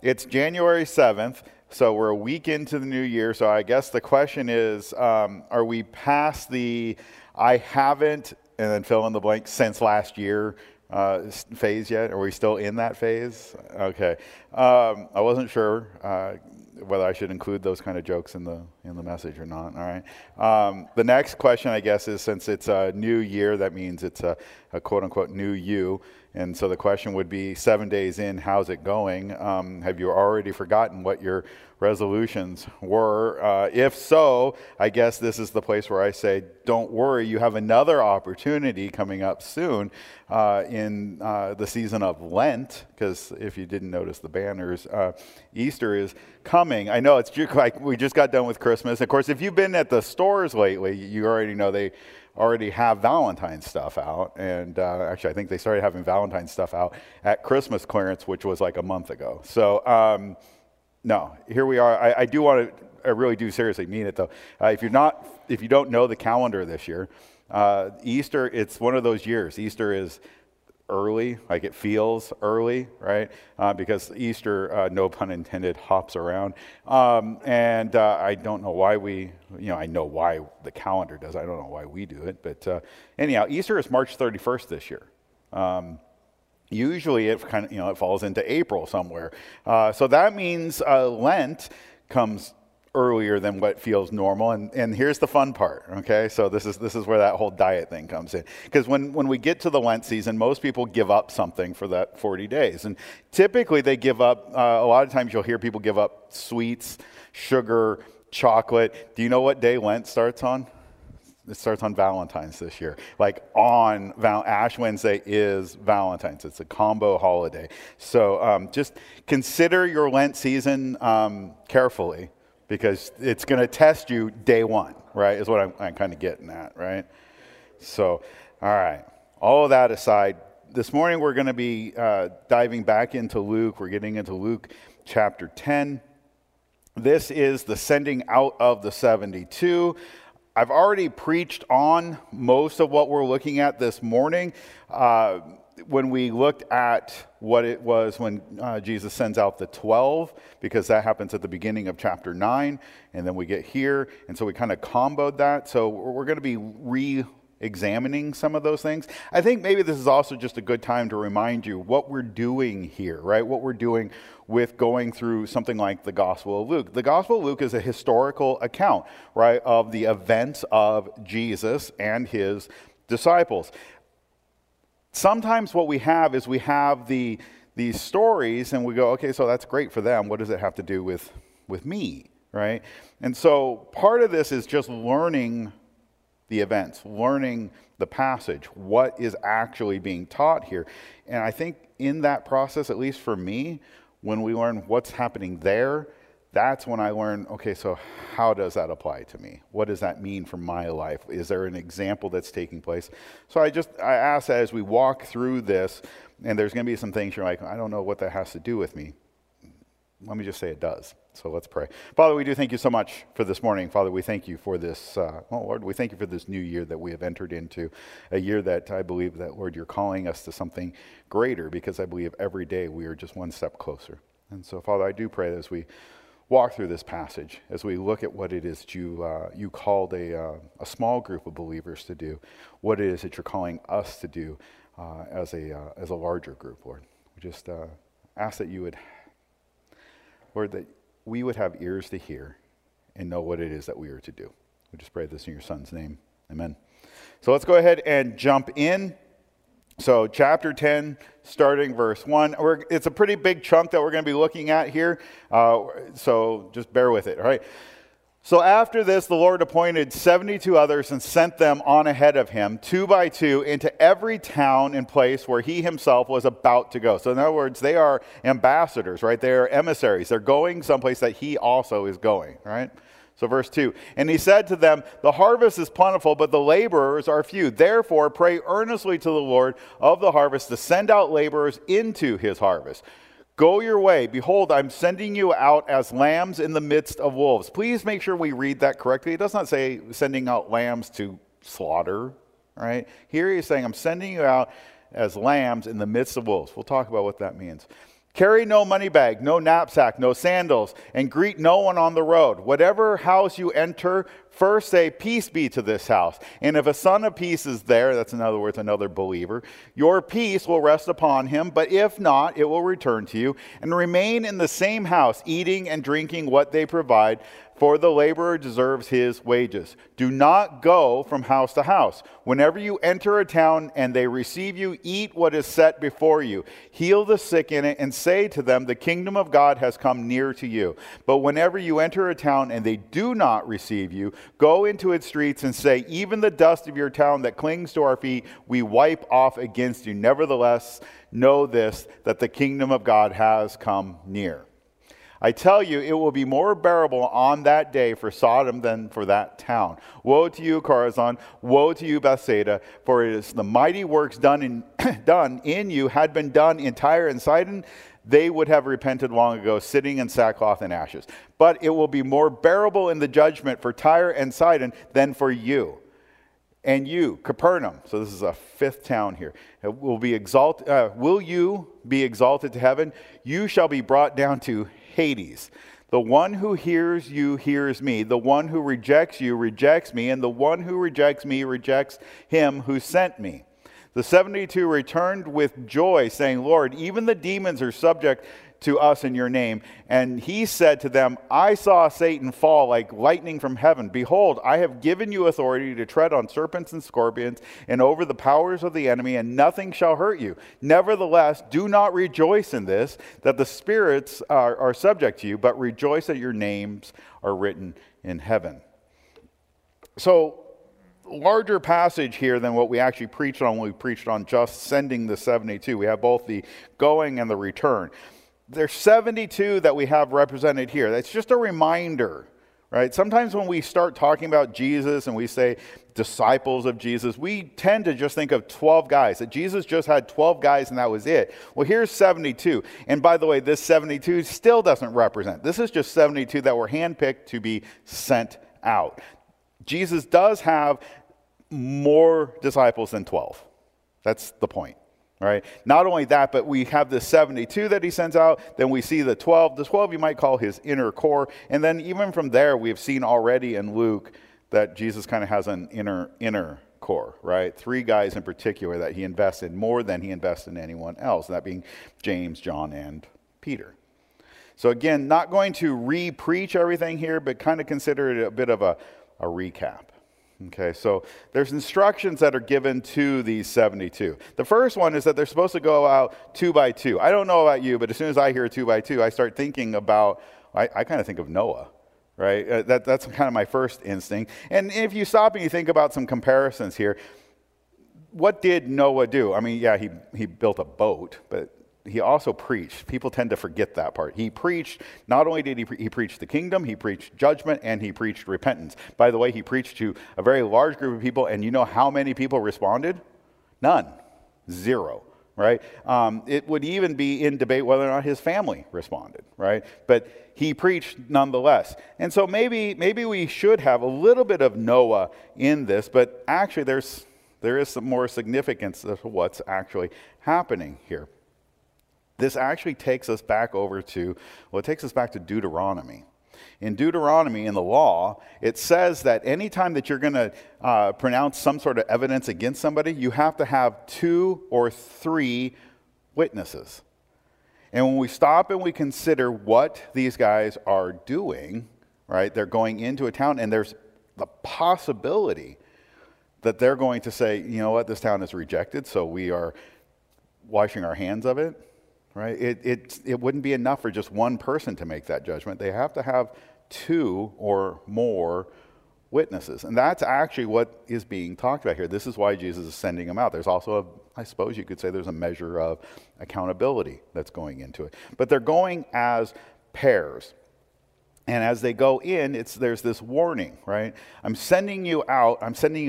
it's January 7th, so we're a week into the new year. So I guess the question is, are we past the I haven't, and then fill in the blank, since last year phase yet? Are we still in that phase? Okay. I wasn't sure whether I should include those kind of jokes in the message or not. All right. The next question, I guess, is since it's a new year, that means it's a quote-unquote new you. And so the question would be, 7 days in, how's it going? Have you already forgotten what your resolutions were? If so, I guess this is the place where I say, don't worry, you have another opportunity coming up soon in the season of Lent, because if you didn't notice the banners, Easter is coming. I know it's like we just got done with Christmas. Of course, if you've been at the stores lately, you already know they already have Valentine's stuff out. And actually, I think they started having Valentine's stuff out at Christmas clearance, which was like a month ago. So, no, here we are. I really do seriously mean it, though. If you don't know the calendar this year, Easter, it's one of those years. Easter is early, like it feels early, right? Because Easter, no pun intended, hops around. And I don't know why I know why the calendar does. I don't know why we do it. But anyhow, Easter is March 31st this year. Usually it kind of, it falls into April somewhere. So that means Lent comes earlier than what feels normal. And here's the fun part, okay? So this is where that whole diet thing comes in. Because when we get to the Lent season, most people give up something for that 40 days. And typically they give up, a lot of times you'll hear people give up sweets, sugar, chocolate. Do you know what day Lent starts on? It starts on Valentine's this year. Like on Ash Wednesday is Valentine's. It's a combo holiday. So just consider your Lent season carefully, because it's going to test you day one, right, is what I'm kind of getting at, right? So, all right. All of that aside, this morning we're going to be diving back into Luke. We're getting into Luke chapter 10. This is the sending out of the 72. I've already preached on most of what we're looking at this morning. When we looked at what it was when Jesus sends out the 12, because that happens at the beginning of chapter 9, and then we get here, and so we kind of comboed that. So we're going to be re-examining some of those things. I think maybe this is also just a good time to remind you what we're doing here, right? What we're doing with going through something like the Gospel of Luke. The Gospel of Luke is a historical account, right, of the events of Jesus and his disciples. Sometimes what we have is we have these stories and we go, okay, so that's great for them. What does it have to do with me, right? And so part of this is just learning the events, learning the passage, what is actually being taught here. And I think in that process, at least for me, when we learn what's happening there, that's when I learn, okay, so how does that apply to me? What does that mean for my life? Is there an example that's taking place? So I ask that as we walk through this, and there's going to be some things you're like, I don't know what that has to do with me. Let me just say it does. So let's pray. Father, we do thank you so much for this morning. Father, we thank you for this, Lord, we thank you for this new year that we have entered into, a year that I believe that, Lord, you're calling us to something greater, because I believe every day we are just one step closer. And so, Father, I do pray that as we walk through this passage, as we look at what it is that you called a small group of believers to do, what it is that you're calling us to do as a larger group, Lord. We just ask that you would, Lord, that we would have ears to hear and know what it is that we are to do. We just pray this in your Son's name. Amen. So let's go ahead and jump in. So chapter 10, starting verse 1. It's a pretty big chunk that we're going to be looking at here, so just bear with it, all right? So after this, the Lord appointed 72 others and sent them on ahead of him, 2 by 2, into every town and place where he himself was about to go. So in other words, they are ambassadors, right? They are emissaries. They're going someplace that he also is going, right? So verse 2, and he said to them, the harvest is plentiful, but the laborers are few. Therefore, pray earnestly to the Lord of the harvest to send out laborers into his harvest. Go your way. Behold, I'm sending you out as lambs in the midst of wolves. Please make sure we read that correctly. It does not say sending out lambs to slaughter, right? Here he's saying, I'm sending you out as lambs in the midst of wolves. We'll talk about what that means. Carry no money bag, no knapsack, no sandals, and greet no one on the road. Whatever house you enter, first say, peace be to this house. And if a son of peace is there, that's in other words, another believer, your peace will rest upon him, but if not, it will return to you. And remain in the same house, eating and drinking what they provide, for the laborer deserves his wages. Do not go from house to house. Whenever you enter a town and they receive you, eat what is set before you. Heal the sick in it and say to them, the kingdom of God has come near to you. But whenever you enter a town and they do not receive you, go into its streets and say, even the dust of your town that clings to our feet, we wipe off against you. Nevertheless, know this, that the kingdom of God has come near. I tell you, it will be more bearable on that day for Sodom than for that town. Woe to you, Chorazin! Woe to you, Bethsaida! For it is the mighty works done in you had been done in Tyre and Sidon, they would have repented long ago, sitting in sackcloth and ashes. But it will be more bearable in the judgment for Tyre and Sidon than for you. And you, Capernaum, so this is a fifth town here, will you be exalted to heaven? You shall be brought down to Hades. The one who hears you hears me. The one who rejects you rejects me. And the one who rejects me rejects him who sent me. The 72 returned with joy, saying, Lord, even the demons are subject to us in your name. And he said to them, I saw Satan fall like lightning from heaven. Behold, I have given you authority to tread on serpents and scorpions and over the powers of the enemy, and nothing shall hurt you. Nevertheless, do not rejoice in this, that the spirits are subject to you, but rejoice that your names are written in heaven. So, larger passage here than what we actually preached on when we preached on just sending the 72. We have both the going and the return. There's 72 that we have represented here. That's just a reminder, right? Sometimes when we start talking about Jesus and we say disciples of Jesus, we tend to just think of 12 guys, that Jesus just had 12 guys and that was it. Well, here's 72. And by the way, this 72 still doesn't represent. This is just 72 that were handpicked to be sent out. Jesus does have more disciples than 12. That's the point. All right. Not only that, but we have the 72 that he sends out. Then we see the 12. The 12 you might call his inner core. And then even from there, we have seen already in Luke that Jesus kind of has an inner core, right? 3 guys in particular that he invests in more than he invests in anyone else, that being James, John, and Peter. So again, not going to re-preach everything here, but kind of consider it a bit of a recap. Okay, so there's instructions that are given to these 72. The first one is that they're supposed to go out 2 by 2. I don't know about you, but as soon as I hear 2 by 2, I start thinking about, I kind of think of Noah, right? That's kind of my first instinct. And if you stop and you think about some comparisons here, what did Noah do? I mean, yeah, he built a boat, but he also preached. People tend to forget that part. He preached, not only did he preach the kingdom, he preached judgment, and he preached repentance. By the way, he preached to a very large group of people, and you know how many people responded? None. 0, right? It would even be in debate whether or not his family responded, right? But he preached nonetheless. And so maybe we should have a little bit of Noah in this, but actually there is some more significance of what's actually happening here. This actually takes us back it takes us back to Deuteronomy. In Deuteronomy, in the law, it says that anytime that you're going to pronounce some sort of evidence against somebody, you have to have 2 or 3 witnesses. And when we stop and we consider what these guys are doing, right, they're going into a town and there's the possibility that they're going to say, you know what, this town is rejected, so we are washing our hands of it. Right? It wouldn't be enough for just one person to make that judgment. They have to have 2 or more witnesses. And that's actually what is being talked about here. This is why Jesus is sending them out. There's also, I suppose you could say there's a measure of accountability that's going into it. But they're going as pairs. And as they go in, there's this warning, right? I'm sending you out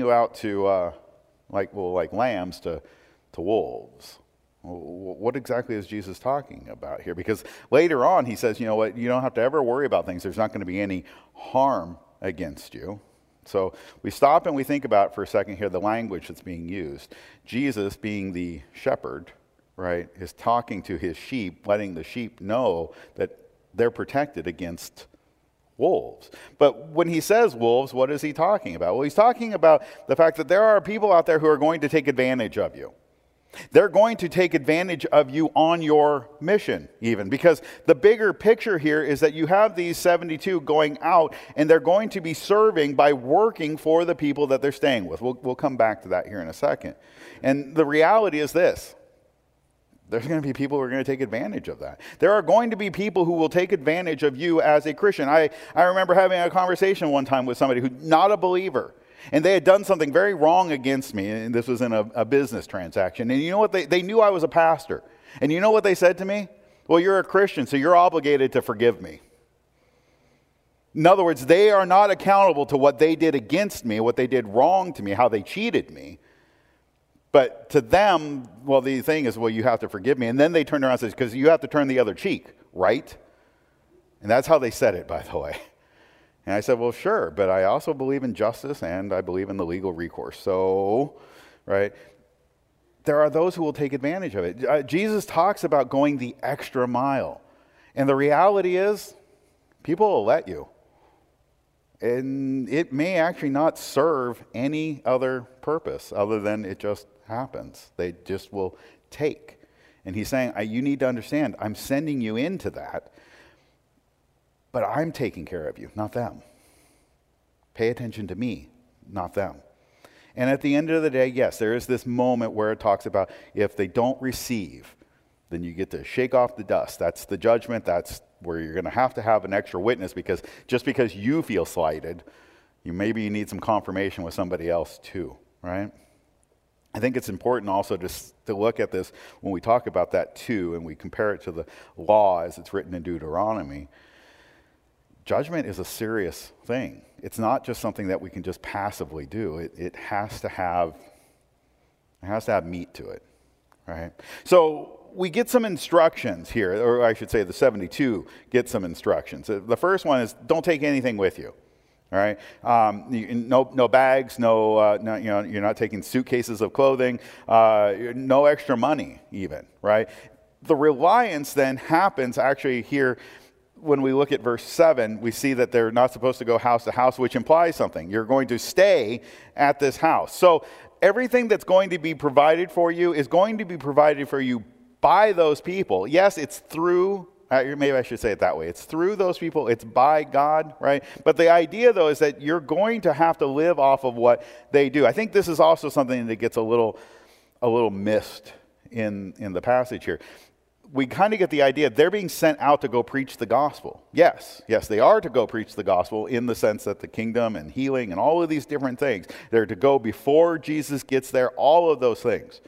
to like lambs to wolves. What exactly is Jesus talking about here? Because later on he says, you know what, you don't have to ever worry about things. There's not going to be any harm against you. So we stop and we think about for a second here the language that's being used. Jesus being the shepherd, right, is talking to his sheep, letting the sheep know that they're protected against wolves. But when he says wolves, what is he talking about? Well, he's talking about the fact that there are people out there who are going to take advantage of you. They're going to take advantage of you on your mission, even, because the bigger picture here is that you have these 72 going out, and they're going to be serving by working for the people that they're staying with. We'll come back to that here in a second. And the reality is this. There's going to be people who are going to take advantage of that. There are going to be people who will take advantage of you as a Christian. I remember having a conversation one time with somebody who's not a believer. And they had done something very wrong against me, and this was in a business transaction. And you know what? They knew I was a pastor. And you know what they said to me? Well, you're a Christian, so you're obligated to forgive me. In other words, they are not accountable to what they did against me, what they did wrong to me, how they cheated me. But to them, well, the thing is, well, you have to forgive me. And then they turned around and said, because you have to turn the other cheek, right? And that's how they said it, by the way. And I said, well, sure, but I also believe in justice and I believe in the legal recourse. So, right, there are those who will take advantage of it. Jesus talks about going the extra mile. And the reality is, people will let you. And it may actually not serve any other purpose other than it just happens. They just will take. And he's saying, you need to understand, I'm sending you into that. But I'm taking care of you, not them. Pay attention to me, not them. And at the end of the day, yes, there is this moment where it talks about if they don't receive, then you get to shake off the dust. That's the judgment. That's where you're going to have an extra witness, because just because you feel slighted, you need some confirmation with somebody else too, right? I think it's important also to look at this when we talk about that too, and we compare it to the law as it's written in Deuteronomy. Judgment is a serious thing. It's not just something that we can just passively do. It has to have meat to it, right? So we get some instructions here, or I should say the 72 get some instructions. The first one is don't take anything with you. All right, no bags, you're not taking suitcases of clothing, no extra money even, right? The reliance then happens actually here. When we look at verse 7, we see that they're not supposed to go house to house, which implies something. You're going to stay at this house. So everything that's going to be provided for you is going to be provided for you by those people. Yes, it's through, maybe I should say it that way. It's through those people. It's by God, right? But the idea, though, is that you're going to have to live off of what they do. I think this is also something that gets a little missed in the passage here. We kind of get the idea they're being sent out to go preach the gospel. Yes, they are to go preach the gospel in the sense that the kingdom and healing and all of these different things. They're to go before Jesus gets there, all of those things.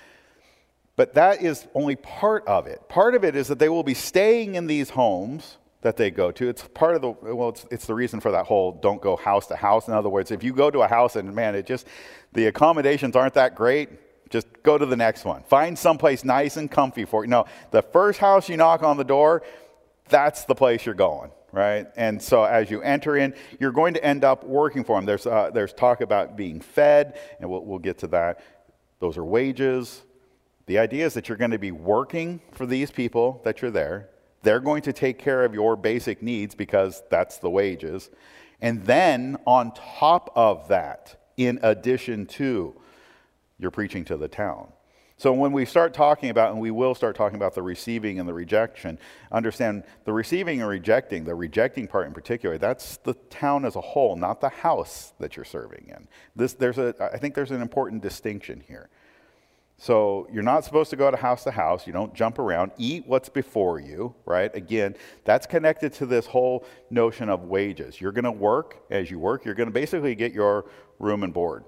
But that is only part of it. Part of it is that they will be staying in these homes that they go to. It's part of it's the reason for that whole don't go house to house. In other words, if you go to a house and man, the accommodations aren't that great, just go to the next one. Find someplace nice and comfy for you. No, the first house you knock on the door, that's the place you're going, right? And so as you enter in, you're going to end up working for them. There's talk about being fed, and we'll get to that. Those are wages. The idea is that you're going to be working for these people that you're there. They're going to take care of your basic needs because that's the wages. And then on top of that, in addition to, you're preaching to the town. So when we start talking about, and we will start talking about the receiving and the rejection, understand the receiving and rejecting, the rejecting part in particular, that's the town as a whole, not the house that you're serving in. I think there's an important distinction here. So you're not supposed to go to house. You don't jump around. Eat what's before you, right? Again, that's connected to this whole notion of wages. You're going to work. As you work, you're going to basically get your room and board.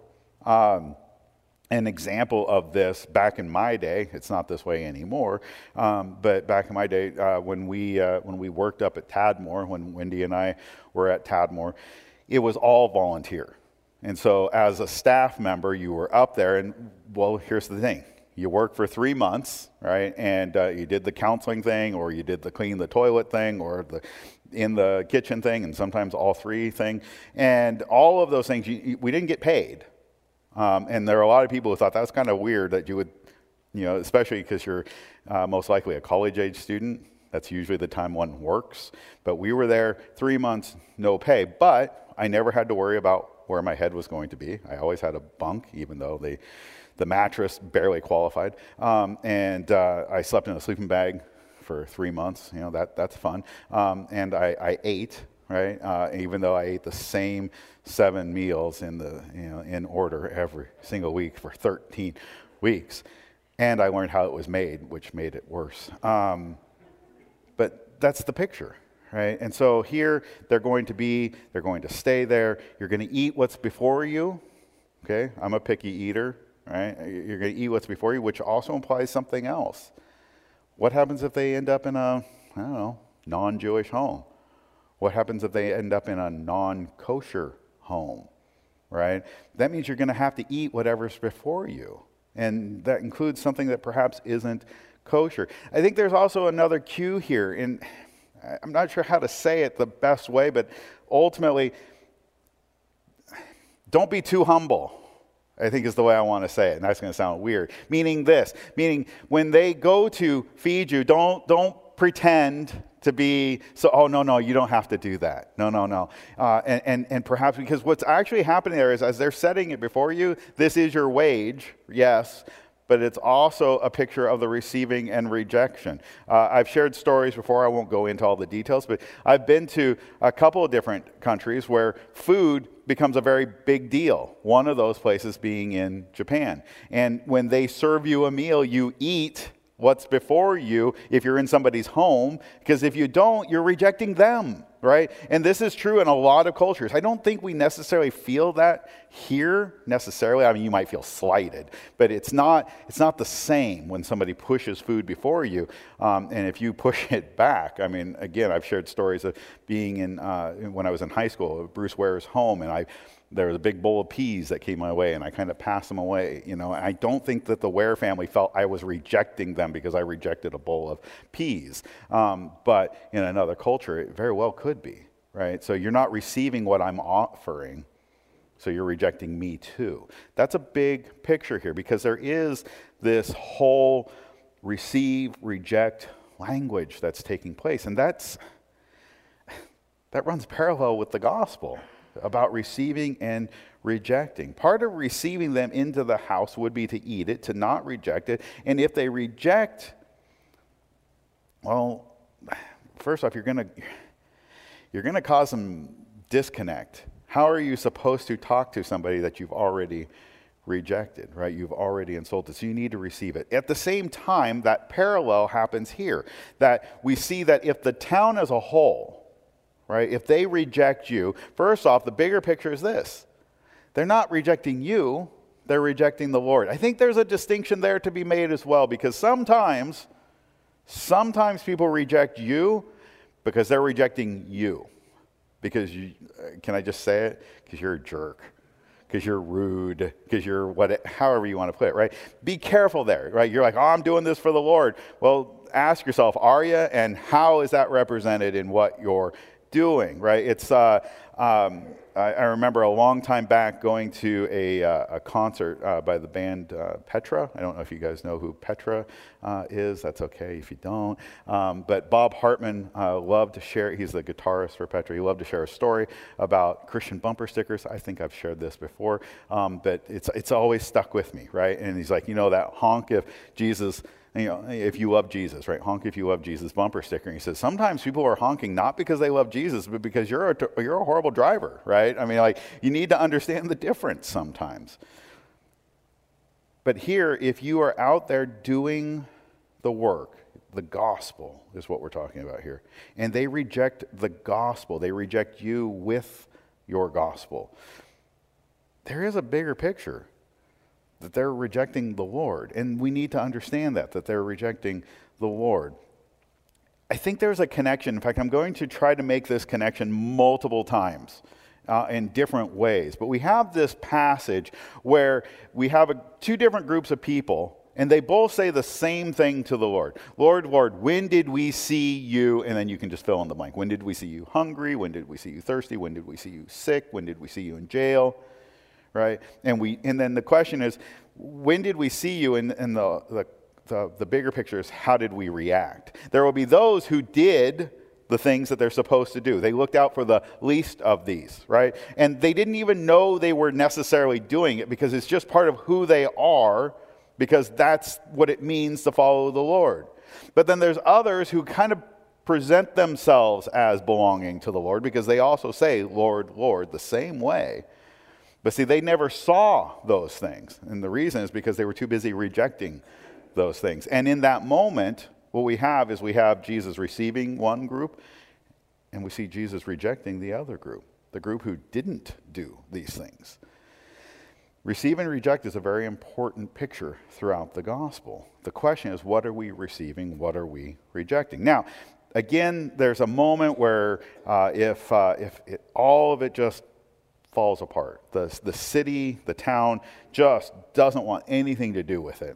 An example of this back in my day, it's not this way anymore, but back in my day when we worked up at Tadmor, when Wendy and I were at Tadmor, it was all volunteer. And so as a staff member, you were up there, and well, here's the thing. You worked for 3 months, right? And you did the counseling thing, or you did the clean the toilet thing, or the in the kitchen thing, and sometimes all three thing. And all of those things, we didn't get paid. And there are a lot of people who thought that was kind of weird that you would especially because you're most likely a college-age student. That's usually the time one works. But we were there 3 months, no pay. But I never had to worry about where my head was going to be. I always had a bunk, even though the mattress barely qualified. And I slept in a sleeping bag for 3 months. That's fun. And I ate, right? Even though I ate the same 7 meals in order every single week for 13 weeks. And I learned how it was made, which made it worse. But that's the picture, right? And so here they're going to stay there. You're going to eat what's before you. Okay, I'm a picky eater, right? You're going to eat what's before you, which also implies something else. What happens if they end up in a, non-Jewish home? What happens if they end up in a non-kosher home, right? That means you're going to have to eat whatever's before you. And that includes something that perhaps isn't kosher. I think there's also another cue here, and I'm not sure how to say it the best way, but ultimately, don't be too humble, I think is the way I want to say it, and that's going to sound weird. Meaning when they go to feed you, don't pretend to be no, you don't have to do that. No. And perhaps because what's actually happening there is as they're setting it before you, this is your wage, yes, but it's also a picture of the receiving and rejection. I've shared stories before. I won't go into all the details, but I've been to a couple of different countries where food becomes a very big deal. One of those places being in Japan. And when they serve you a meal, you eat what's before you if you're in somebody's home, because if you don't, you're rejecting them, right? And this is true in a lot of cultures. I don't think we necessarily feel that here necessarily. I mean, you might feel slighted, but it's not the same when somebody pushes food before you. And if you push it back, I mean, again, I've shared stories of being when I was in high school, Bruce Ware's home, and there was a big bowl of peas that came my way, and I kind of passed them away. I don't think that the Ware family felt I was rejecting them because I rejected a bowl of peas. But in another culture, it very well could be, right? So you're not receiving what I'm offering, so you're rejecting me too. That's a big picture here because there is this whole receive, reject language that's taking place, and that runs parallel with the gospel about receiving and rejecting. Part of receiving them into the house would be to eat it, to not reject it. And if they reject, well, first off, you're going to cause some disconnect. How are you supposed to talk to somebody that you've already rejected, right? You've already insulted. So you need to receive it. At the same time, that parallel happens here, that we see that if the town as a whole, right, if they reject you, first off, the bigger picture is this. They're not rejecting you, they're rejecting the Lord. I think there's a distinction there to be made as well, because sometimes people reject you because they're rejecting you. Because can I just say it? Because you're a jerk. Because you're rude. Because you're however you want to put it, right? Be careful there, right? You're like, I'm doing this for the Lord. Well, ask yourself, are you? And how is that represented in what you're doing, right? It's I remember a long time back going to a concert by the band Petra. I don't know if you guys know who Petra is. That's okay if you don't. But Bob Hartman loved to share. He's the guitarist for Petra. He loved to share a story about Christian bumper stickers. I think I've shared this before, but it's always stuck with me, right? And he's like, that honk if Jesus. If you love Jesus, right? Honk if you love Jesus bumper sticker. And he says, sometimes people are honking not because they love Jesus, but because you're a horrible driver, right? I mean, you need to understand the difference sometimes. But here, if you are out there doing the work, the gospel is what we're talking about here, and they reject the gospel, they reject you with your gospel, there is a bigger picture. That they're rejecting the Lord. And we need to understand that they're rejecting the Lord. I think there's a connection. In fact, I'm going to try to make this connection multiple times in different ways. But we have this passage where we have two different groups of people, and they both say the same thing to the Lord. Lord, Lord, when did we see you? And then you can just fill in the blank. When did we see you hungry? When did we see you thirsty? When did we see you sick? When did we see you in jail? Right? And then the question is, when did we see you? And the the bigger picture is, how did we react? There will be those who did the things that they're supposed to do. They looked out for the least of these, right? And they didn't even know they were necessarily doing it because it's just part of who they are, because that's what it means to follow the Lord. But then there's others who kind of present themselves as belonging to the Lord because they also say, Lord, Lord, the same way. But see, they never saw those things. And the reason is because they were too busy rejecting those things. And in that moment, what we have is we have Jesus receiving one group, and we see Jesus rejecting the other group, the group who didn't do these things. Receive and reject is a very important picture throughout the gospel. The question is, what are we receiving? What are we rejecting? Now, again, there's a moment where if all of it just falls apart, the city, the town just doesn't want anything to do with it,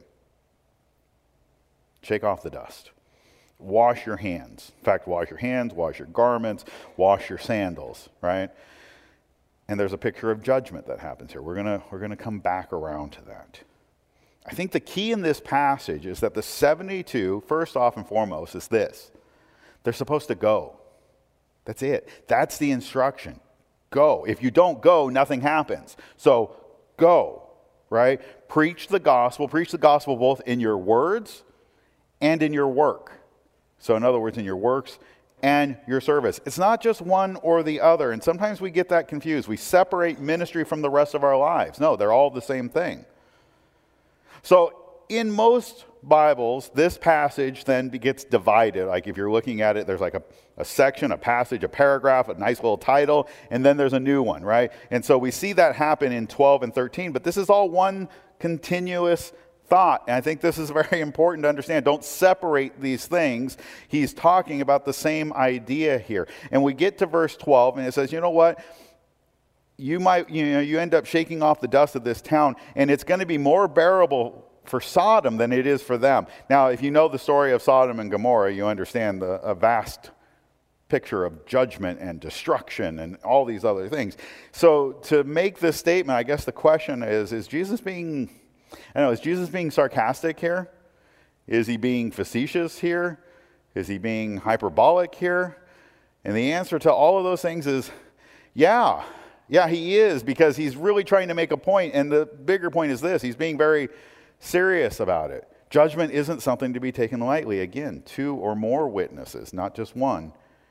shake off the dust. Wash your hands. In fact, wash your hands, wash your garments, wash your sandals, right? And there's a picture of judgment that happens here. We're gonna come back around to that. I think the key in this passage is that the 72, first off and foremost, is this. They're supposed to go. That's it. That's the instruction. Go. If you don't go, nothing happens. So go, right? Preach the gospel both in your words and in your work. So in other words, in your works and your service. It's not just one or the other. And sometimes we get that confused. We separate ministry from the rest of our lives. No, they're all the same thing. So in most Bibles, this passage then gets divided. Like if you're looking at it, there's like a section, a passage, a paragraph, a nice little title, and then there's a new one, right? And so we see that happen in 12 and 13, but this is all one continuous thought. And I think this is very important to understand. Don't separate these things. He's talking about the same idea here. And we get to verse 12, and it says, you know what? You end up shaking off the dust of this town, and it's going to be more bearable for Sodom than it is for them. Now, if you know the story of Sodom and Gomorrah, you understand a vast picture of judgment and destruction and all these other things. So to make this statement, I guess the question is Jesus being sarcastic here? Is he being facetious here? Is he being hyperbolic here? And the answer to all of those things is, yeah, he is, because he's really trying to make a point. And the bigger point is this: he's being very serious about it. Judgment isn't something to be taken lightly. Again, 2 or more witnesses, not just one.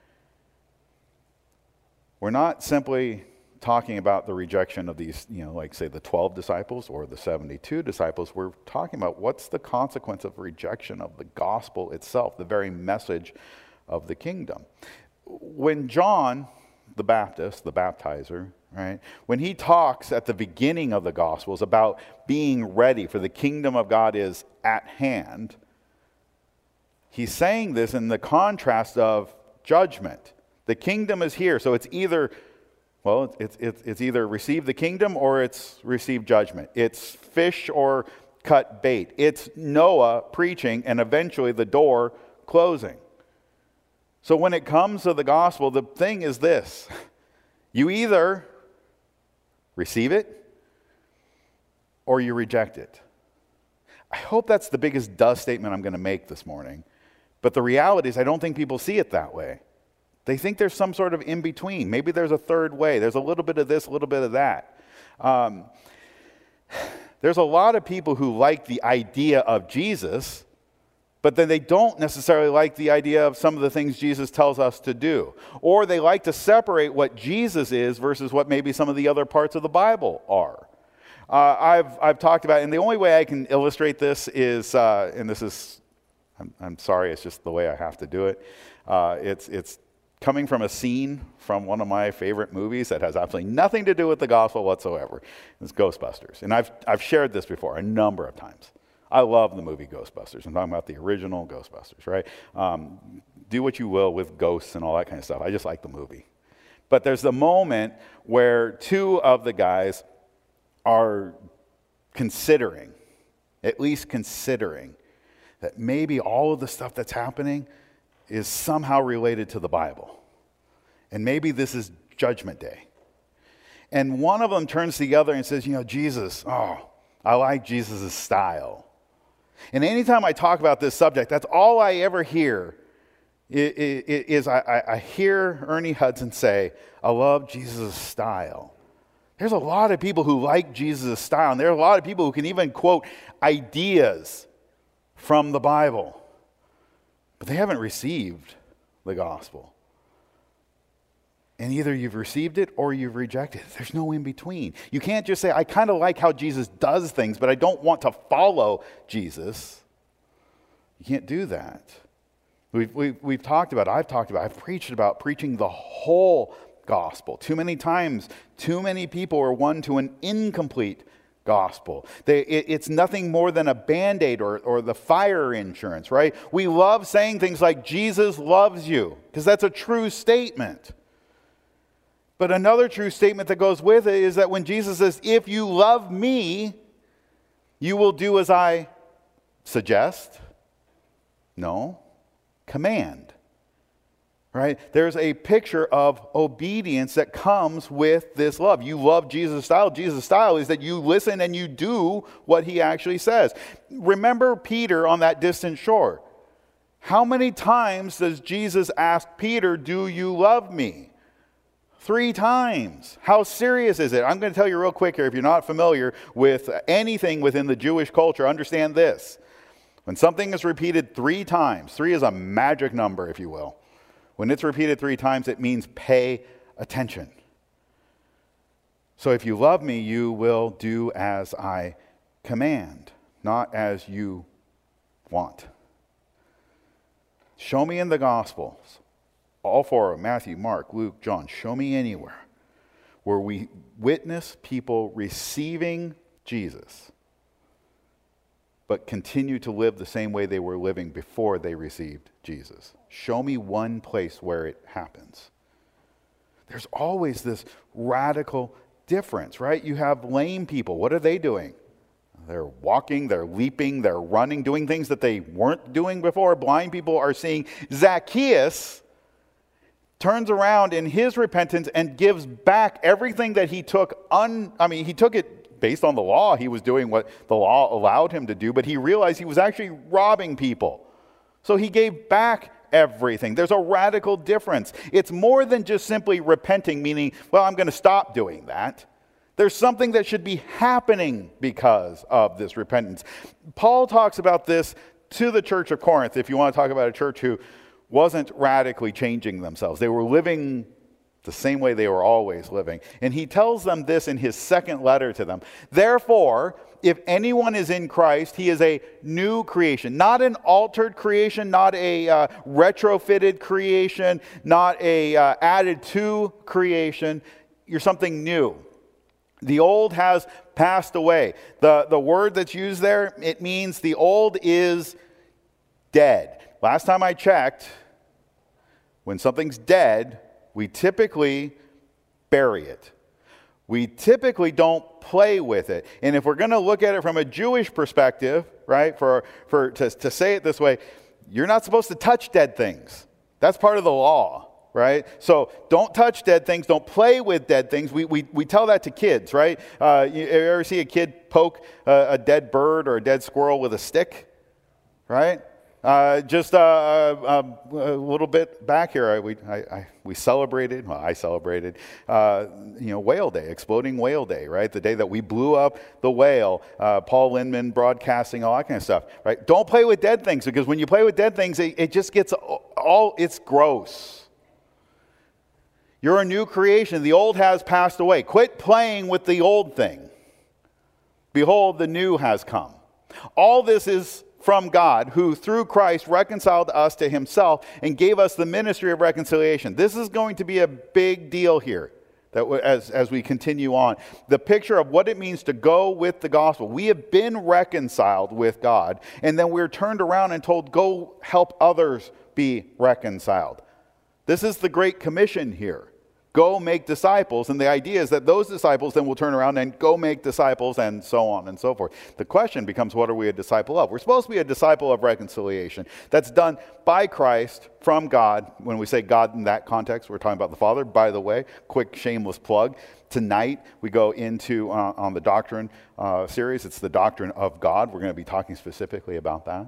We're not simply talking about the rejection of these, like say the 12 disciples or the 72 disciples. We're talking about what's the consequence of rejection of the gospel itself, the very message of the kingdom. When John the Baptist, the baptizer, right, when he talks at the beginning of the Gospels about being ready for the kingdom of God is at hand, he's saying this in the contrast of judgment. The kingdom is here, so it's either receive the kingdom or it's receive judgment. It's fish or cut bait. It's Noah preaching and eventually the door closing. So when it comes to the gospel, the thing is this: you either receive it or you reject it. I hope that's the biggest duh statement I'm going to make this morning. But the reality is I don't think people see it that way. They think there's some sort of in-between. Maybe there's a third way. There's a little bit of this, a little bit of that. There's a lot of people who like the idea of Jesus, but then they don't necessarily like the idea of some of the things Jesus tells us to do. Or they like to separate what Jesus is versus what maybe some of the other parts of the Bible are. I've talked about, and the only way I can illustrate this is, and this is, I'm sorry, it's just the way I have to do it. It's coming from a scene from one of my favorite movies that has absolutely nothing to do with the gospel whatsoever. It's Ghostbusters. And I've shared this before a number of times. I love the movie Ghostbusters. I'm talking about the original Ghostbusters, right? Do what you will with ghosts and all that kind of stuff. I just like the movie. But there's the moment where 2 of the guys are considering, at least considering, that maybe all of the stuff that's happening is somehow related to the Bible. And maybe this is Judgment Day. And one of them turns to the other and says, Jesus, I like Jesus' style. And anytime I talk about this subject, that's all I ever hear is I hear Ernie Hudson say, I love Jesus' style. There's a lot of people who like Jesus' style, and there are a lot of people who can even quote ideas from the Bible, but they haven't received the gospel. And either you've received it or you've rejected it. There's no in between. You can't just say, I kind of like how Jesus does things, but I don't want to follow Jesus. You can't do that. We've talked about, I've preached about preaching the whole gospel. Too many times, too many people are won to an incomplete gospel. It's nothing more than a Band-Aid or the fire insurance, right? We love saying things like, Jesus loves you, because that's a true statement. But another true statement that goes with it is that when Jesus says, if you love me, you will do as I suggest. No, command. Right? There's a picture of obedience that comes with this love. You love Jesus' style. Jesus' style is that you listen and you do what he actually says. Remember Peter on that distant shore. How many times does Jesus ask Peter, do you love me? 3 times. How serious is it? I'm going to tell you real quick here, if you're not familiar with anything within the Jewish culture, understand this. When something is repeated 3 times, 3 is a magic number, if you will. When it's repeated 3 times, it means pay attention. So if you love me, you will do as I command, not as you want. Show me in the Gospels, all 4, Matthew, Mark, Luke, John, show me anywhere where we witness people receiving Jesus, but continue to live the same way they were living before they received Jesus. Show me one place where it happens. There's always this radical difference, right? You have lame people. What are they doing? They're walking, they're leaping, they're running, doing things that they weren't doing before. Blind people are seeing Zacchaeus turns around in his repentance and gives back everything that he took. He took it based on the law. He was doing what the law allowed him to do, but he realized he was actually robbing people. So he gave back everything. There's a radical difference. It's more than just simply repenting, meaning, well, I'm going to stop doing that. There's something that should be happening because of this repentance. Paul talks about this to the church of Corinth, if you want to talk about a church who wasn't radically changing themselves. They were living the same way they were always living. And he tells them this in his second letter to them. Therefore, if anyone is in Christ, he is a new creation. Not an altered creation, not a retrofitted creation, not a added to creation. You're something new. The old has passed away. The word that's used there, it means the old is dead. Last time I checked, when something's dead, we typically bury it. We typically don't play with it. And if we're going to look at it from a Jewish perspective, right, to say it this way, you're not supposed to touch dead things. That's part of the law, right? So don't touch dead things. Don't play with dead things. We tell that to kids, right? You ever see a kid poke a dead bird or a dead squirrel with a stick, right? Just a little bit back here, I celebrated Whale Day, Exploding Whale Day, right? The day that we blew up the whale, Paul Lindman broadcasting, all that kind of stuff, right? Don't play with dead things, because when you play with dead things, it just gets it's gross. You're a new creation. The old has passed away. Quit playing with the old thing. Behold, the new has come. All this is from God, who through Christ reconciled us to himself and gave us the ministry of reconciliation. This is going to be a big deal here as we continue on. The picture of what it means to go with the gospel. We have been reconciled with God, and then we're turned around and told, go help others be reconciled. This is the Great Commission here. Go make disciples. And the idea is that those disciples then will turn around and go make disciples and so on and so forth. The question becomes, what are we a disciple of? We're supposed to be a disciple of reconciliation. That's done by Christ from God. When we say God in that context, we're talking about the Father. By the way, quick shameless plug. Tonight, we go into, on the doctrine series, it's the doctrine of God. We're going to be talking specifically about that.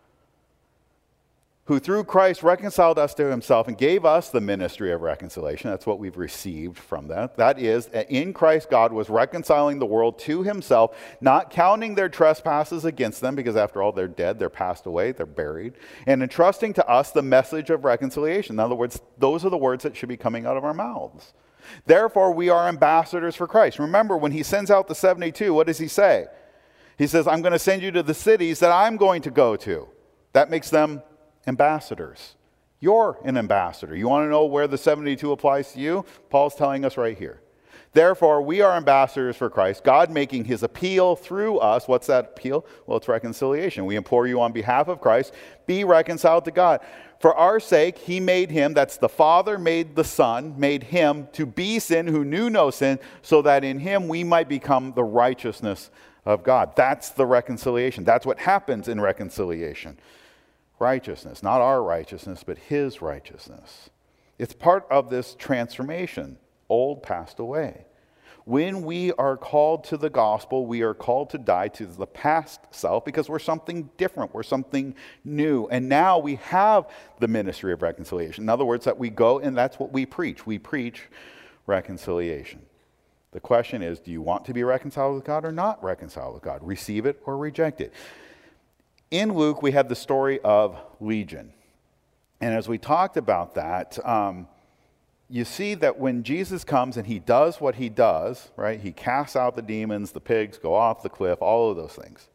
Who through Christ reconciled us to himself and gave us the ministry of reconciliation. That's what we've received from that. That is, in Christ, God was reconciling the world to himself, not counting their trespasses against them, because after all, they're dead, they're passed away, they're buried, and entrusting to us the message of reconciliation. In other words, those are the words that should be coming out of our mouths. Therefore, we are ambassadors for Christ. Remember, when he sends out the 72, what does he say? He says, I'm going to send you to the cities that I'm going to go to. That makes them ambassadors. You're an ambassador. You want to know where the 72 applies to you? Paul's telling us right here. Therefore, we are ambassadors for Christ, God making his appeal through us. What's that appeal? Well, it's reconciliation. We implore you on behalf of Christ, be reconciled to God. For our sake, he made him, that's the Father made the Son, made him to be sin who knew no sin, so that in him we might become the righteousness of God. That's the reconciliation. That's what happens in reconciliation. Righteousness, not our righteousness, but his righteousness. It's part of this transformation. Old passed away. When we are called to the gospel, we are called to die to the past self because we're something different. We're something new. And now we have the ministry of reconciliation. In other words, that we go and that's what we preach. We preach reconciliation. The question is, do you want to be reconciled with God or not reconciled with God? Receive it or reject it. In Luke, we have the story of Legion. And as we talked about that, you see that when Jesus comes and he does what he does, right? He casts out the demons, the pigs go off the cliff, all of those things.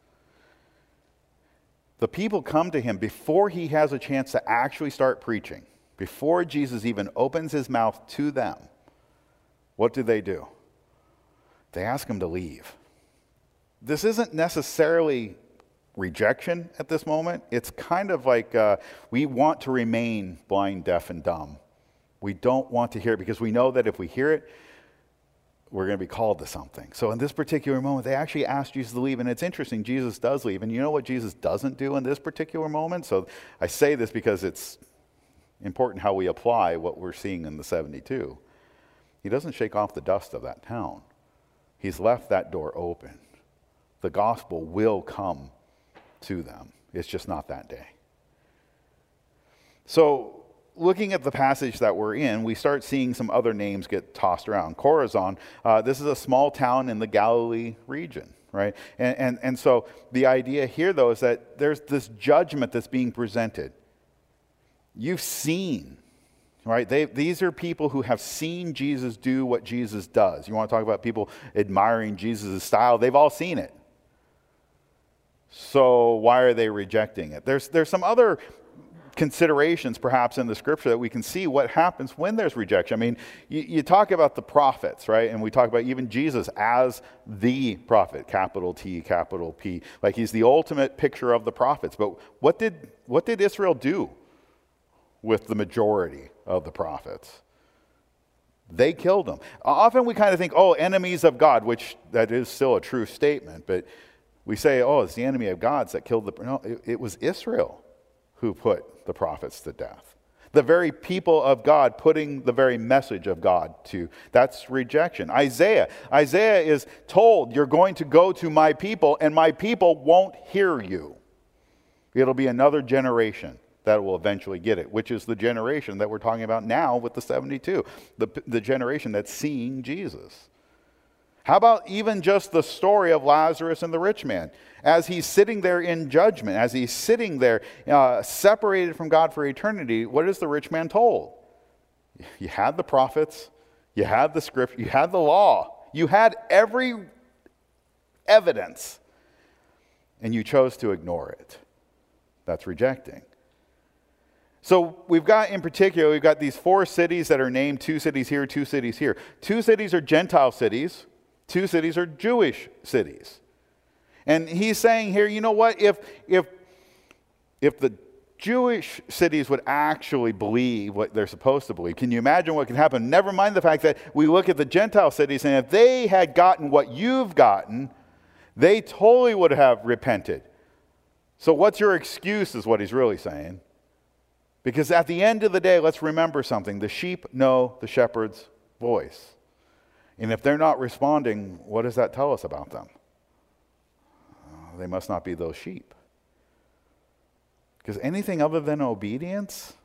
The people come to him before he has a chance to actually start preaching, before Jesus even opens his mouth to them. What do? They ask him to leave. This isn't necessarily rejection at this moment. It's kind of like we want to remain blind, deaf, and dumb. We don't want to hear it because we know that if we hear it, we're going to be called to something. So in this particular moment, they actually asked Jesus to leave. And it's interesting, Jesus does leave. And you know what Jesus doesn't do in this particular moment? So I say this because it's important how we apply what we're seeing in the 72. He doesn't shake off the dust of that town. He's left that door open. The gospel will come to them. It's just not that day. So looking at the passage that we're in, we start seeing some other names get tossed around. Chorazin, this is a small town in the Galilee region, right? And so the idea here, though, is that there's this judgment that's being presented. You've seen, right? These are people who have seen Jesus do what Jesus does. You want to talk about people admiring Jesus' style? They've all seen it. So why are they rejecting it? There's some other considerations perhaps in the scripture that we can see what happens when there's rejection. I mean, you talk about the prophets, right? And we talk about even Jesus as the prophet, capital T, capital P. Like he's the ultimate picture of the prophets. But what did Israel do with the majority of the prophets? They killed them. Often we kind of think, oh, enemies of God, which that is still a true statement, but we say, oh, it's the enemy of God's that killed the... No, it was Israel who put the prophets to death. The very people of God putting the very message of God to... That's rejection. Isaiah is told, you're going to go to my people, and my people won't hear you. It'll be another generation that will eventually get it, which is the generation that we're talking about now with the 72. The generation that's seeing Jesus. How about even just the story of Lazarus and the rich man? As he's sitting there in judgment, as he's sitting there separated from God for eternity, what is the rich man told? You had the prophets, you had the script, you had the law, you had every evidence, and you chose to ignore it. That's rejecting. So we've got these 4 cities that are named, 2 cities here, 2 cities here. 2 cities are Gentile cities. 2 cities are Jewish cities. And he's saying here, you know what? If the Jewish cities would actually believe what they're supposed to believe. Can you imagine what could happen? Never mind the fact that we look at the Gentile cities, and if they had gotten what you've gotten, they totally would have repented. So what's your excuse is what he's really saying. Because at the end of the day, let's remember something. The sheep know the shepherd's voice. And if they're not responding, what does that tell us about them? They must not be those sheep. Because anything other than obedience,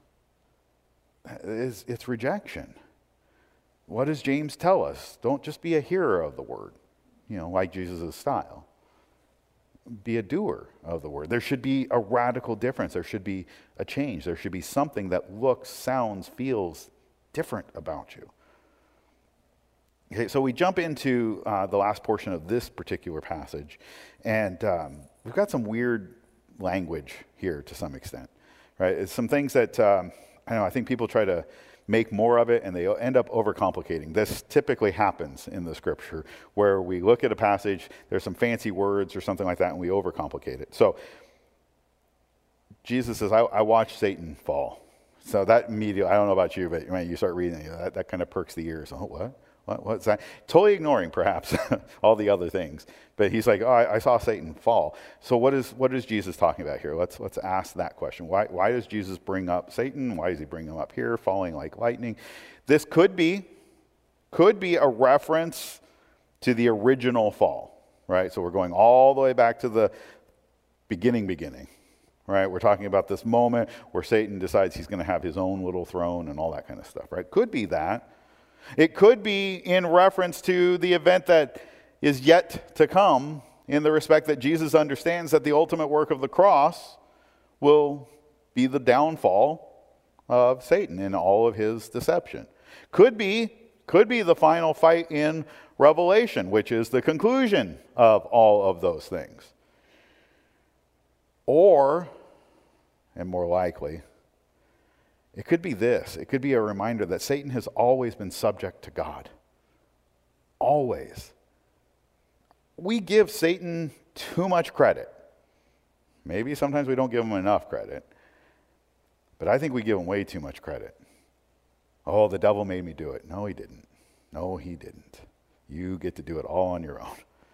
it's rejection. What does James tell us? Don't just be a hearer of the word, like Jesus' style. Be a doer of the word. There should be a radical difference. There should be a change. There should be something that looks, sounds, feels different about you. Okay, so we jump into the last portion of this particular passage, and we've got some weird language here to some extent, right? It's some things that I think people try to make more of it, and they end up overcomplicating. This typically happens in the scripture, where we look at a passage, there's some fancy words or something like that, and we overcomplicate it. So Jesus says, I watched Satan fall. So that immediately, I don't know about you, but when you start reading it, that kind of perks the ears. Oh, what? What's that? Totally ignoring, perhaps, all the other things. But he's like, I saw Satan fall. So what is Jesus talking about here? Let's ask that question. Why does Jesus bring up Satan? Why does he bring him up here, falling like lightning? This could be a reference to the original fall, right? So we're going all the way back to the beginning, right? We're talking about this moment where Satan decides he's going to have his own little throne and all that kind of stuff, right? Could be that. It could be in reference to the event that is yet to come, in the respect that Jesus understands that the ultimate work of the cross will be the downfall of Satan and all of his deception. Could be the final fight in Revelation, which is the conclusion of all of those things. Or, and more likely, it could be this. It could be a reminder that Satan has always been subject to God. Always. We give Satan too much credit. Maybe sometimes we don't give him enough credit. But I think we give him way too much credit. Oh, the devil made me do it. No, he didn't. No, he didn't. You get to do it all on your own.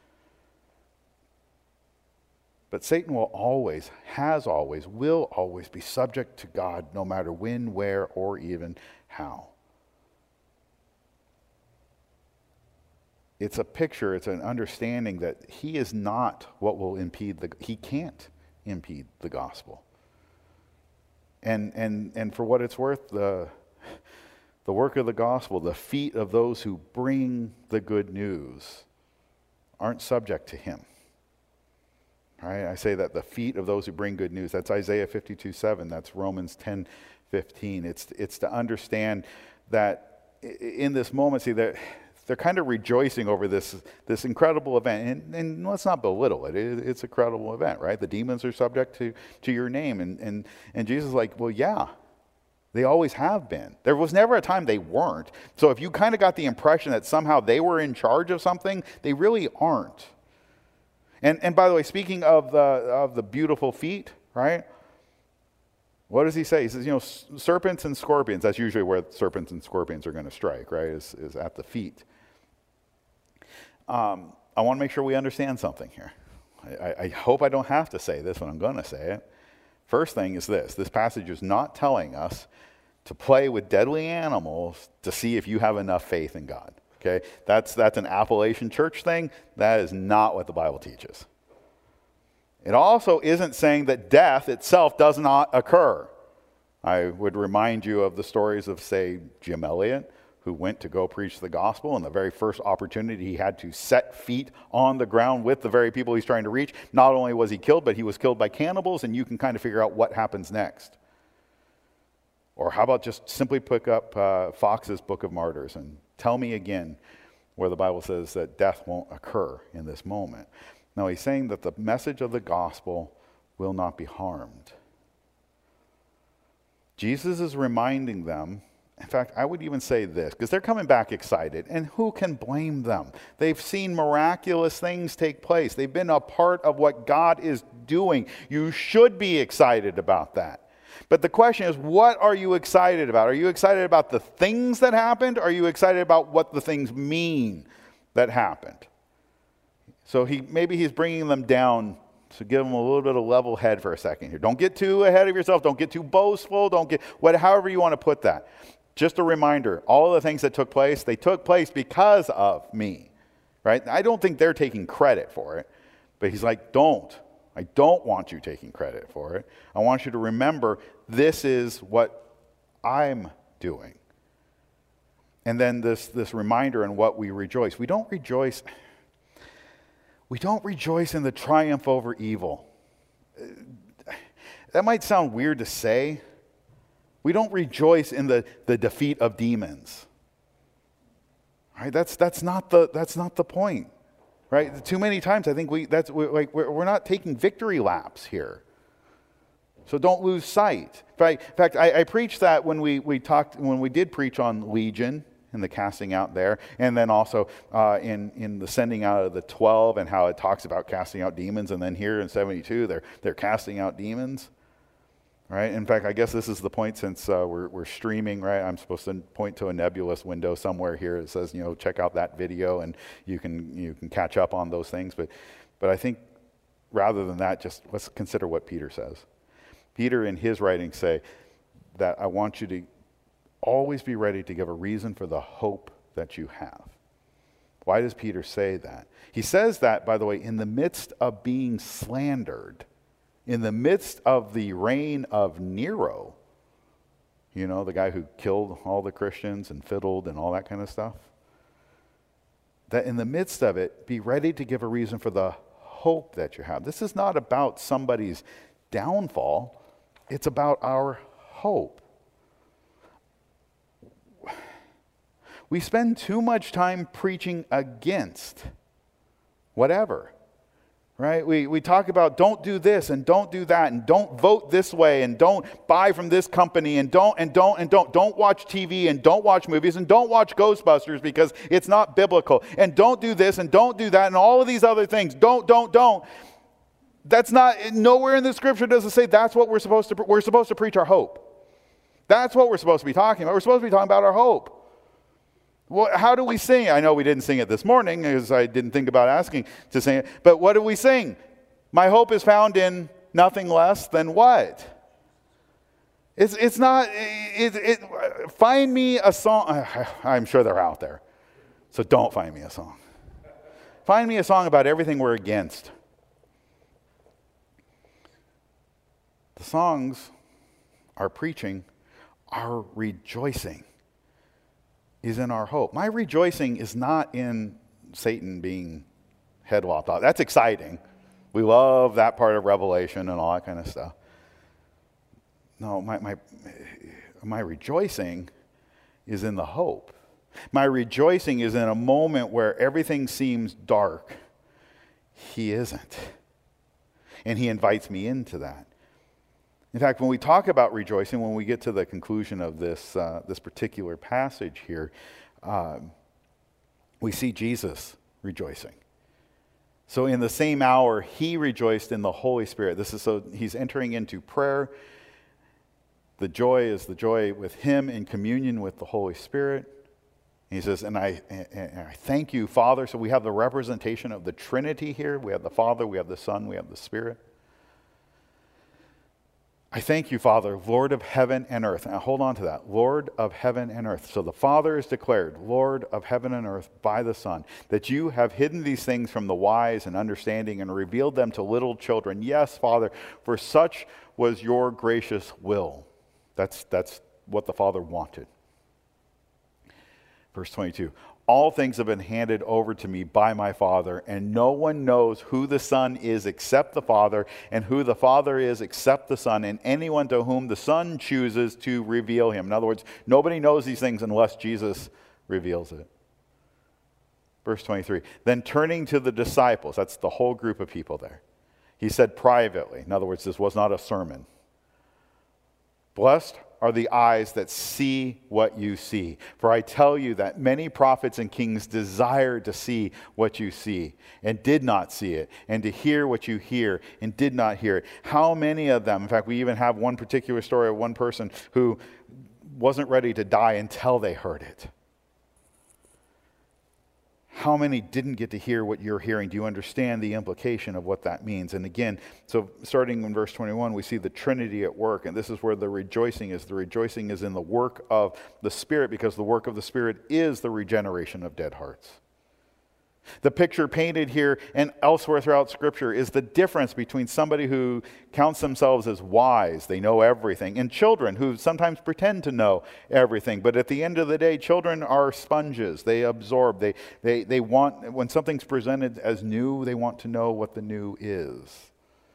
But Satan will always, has always, will always be subject to God, no matter when, where, or even how. It's a picture, it's an understanding that he is not what will he can't impede the gospel. And for what it's worth, the work of the gospel, the feet of those who bring the good news, aren't subject to him. Right? I say that the feet of those who bring good news. That's Isaiah 52:7. That's Romans 10:15. It's to understand that in this moment, see, that they're kind of rejoicing over this incredible event. And let's not belittle it. It's a credible event, right? The demons are subject to your name. And Jesus is like, well, yeah, they always have been. There was never a time they weren't. So if you kind of got the impression that somehow they were in charge of something, they really aren't. And by the way, speaking of the beautiful feet, right? What does he say? He says, serpents and scorpions. That's usually where serpents and scorpions are going to strike, right? Is at the feet. I want to make sure we understand something here. I hope I don't have to say this when I'm going to say it. First thing is this. This passage is not telling us to play with deadly animals to see if you have enough faith in God. Okay, that's an Appalachian church thing. That is not what the Bible teaches. It also isn't saying that death itself does not occur. I would remind you of the stories of, say, Jim Elliot, who went to go preach the gospel, and the very first opportunity he had to set feet on the ground with the very people he's trying to reach. Not only was he killed, but he was killed by cannibals, and you can kind of figure out what happens next. Or how about just simply pick up Fox's Book of Martyrs and tell me again where the Bible says that death won't occur in this moment. No, he's saying that the message of the gospel will not be harmed. Jesus is reminding them, in fact, I would even say this, because they're coming back excited, and who can blame them? They've seen miraculous things take place. They've been a part of what God is doing. You should be excited about that. But the question is, what are you excited about? Are you excited about the things that happened? Or are you excited about what the things mean that happened? So maybe he's bringing them down to give them a little bit of level head for a second here. Don't get too ahead of yourself. Don't get too boastful. Don't get however you want to put that. Just a reminder, all of the things that took place, they took place because of me, right? I don't think they're taking credit for it, but he's like, I don't want you taking credit for it. I want you to remember this is what I'm doing. And then this reminder in what we rejoice. We don't rejoice in the triumph over evil. That might sound weird to say. We don't rejoice in the defeat of demons. Right? That's not the point. Right? Too many times I think we're not taking victory laps here. So don't lose sight. In fact, I preached that when we did preach on Legion and the casting out there, and then also in the sending out of the 12 and how it talks about casting out demons, and then here in 72 they're casting out demons. Right? In fact, I guess this is the point since we're streaming, right? I'm supposed to point to a nebulous window somewhere here. It says, check out that video, and you can catch up on those things. But I think rather than that, just let's consider what Peter says. Peter, in his writings, say that I want you to always be ready to give a reason for the hope that you have. Why does Peter say that? He says that, by the way, in the midst of being slandered. In the midst of the reign of Nero, the guy who killed all the Christians and fiddled and all that kind of stuff, that in the midst of it, be ready to give a reason for the hope that you have. This is not about somebody's downfall. It's about our hope. We spend too much time preaching against whatever. Right? We talk about don't do this and don't do that and don't vote this way and don't buy from this company and don't watch TV and don't watch movies and don't watch Ghostbusters because it's not biblical and don't do this and don't do that and all of these other things. Don't. That's not, nowhere in the scripture does it say that's what we're supposed to preach our hope. That's what we're supposed to be talking about. We're supposed to be talking about our hope. Well, how do we sing? I know we didn't sing it this morning because I didn't think about asking to sing it. But what do we sing? My hope is found in nothing less than what? It's not. Find me a song. I'm sure they're out there. So don't find me a song. Find me a song about everything we're against. The songs are preaching, are rejoicing. Is in our hope. My rejoicing is not in Satan being head lopped off. That's exciting. We love that part of Revelation and all that kind of stuff. No, my rejoicing is in the hope. My rejoicing is in a moment where everything seems dark. He isn't. And he invites me into that. In fact, when we talk about rejoicing, when we get to the conclusion of this particular passage here, we see Jesus rejoicing. So in the same hour, he rejoiced in the Holy Spirit. He's entering into prayer. The joy is the joy with him in communion with the Holy Spirit. He says, and I thank you, Father. So we have the representation of the Trinity here. We have the Father, we have the Son, we have the Spirit. I thank you, Father, Lord of heaven and earth. Now hold on to that. Lord of heaven and earth. So the Father is declared Lord of heaven and earth by the Son, that you have hidden these things from the wise and understanding and revealed them to little children. Yes, Father, for such was your gracious will. That's what the Father wanted. Verse 22. All things have been handed over to me by my Father, and no one knows who the Son is except the Father, and who the Father is except the Son, and anyone to whom the Son chooses to reveal him. In other words, nobody knows these things unless Jesus reveals it. Verse 23. Then turning to the disciples, that's the whole group of people there, he said privately, in other words, this was not a sermon, blessed are the eyes that see what you see. For I tell you that many prophets and kings desired to see what you see and did not see it, and to hear what you hear and did not hear it. How many of them, in fact, we even have one particular story of one person who wasn't ready to die until they heard it. How many didn't get to hear what you're hearing? Do you understand the implication of what that means? And again, so starting in verse 21, we see the Trinity at work, and this is where the rejoicing is. The rejoicing is in the work of the Spirit, because the work of the Spirit is the regeneration of dead hearts. The picture painted here and elsewhere throughout Scripture is the difference between somebody who counts themselves as wise, they know everything, and children who sometimes pretend to know everything. But at the end of the day, children are sponges. They absorb. They want, when something's presented as new, they want to know what the new is.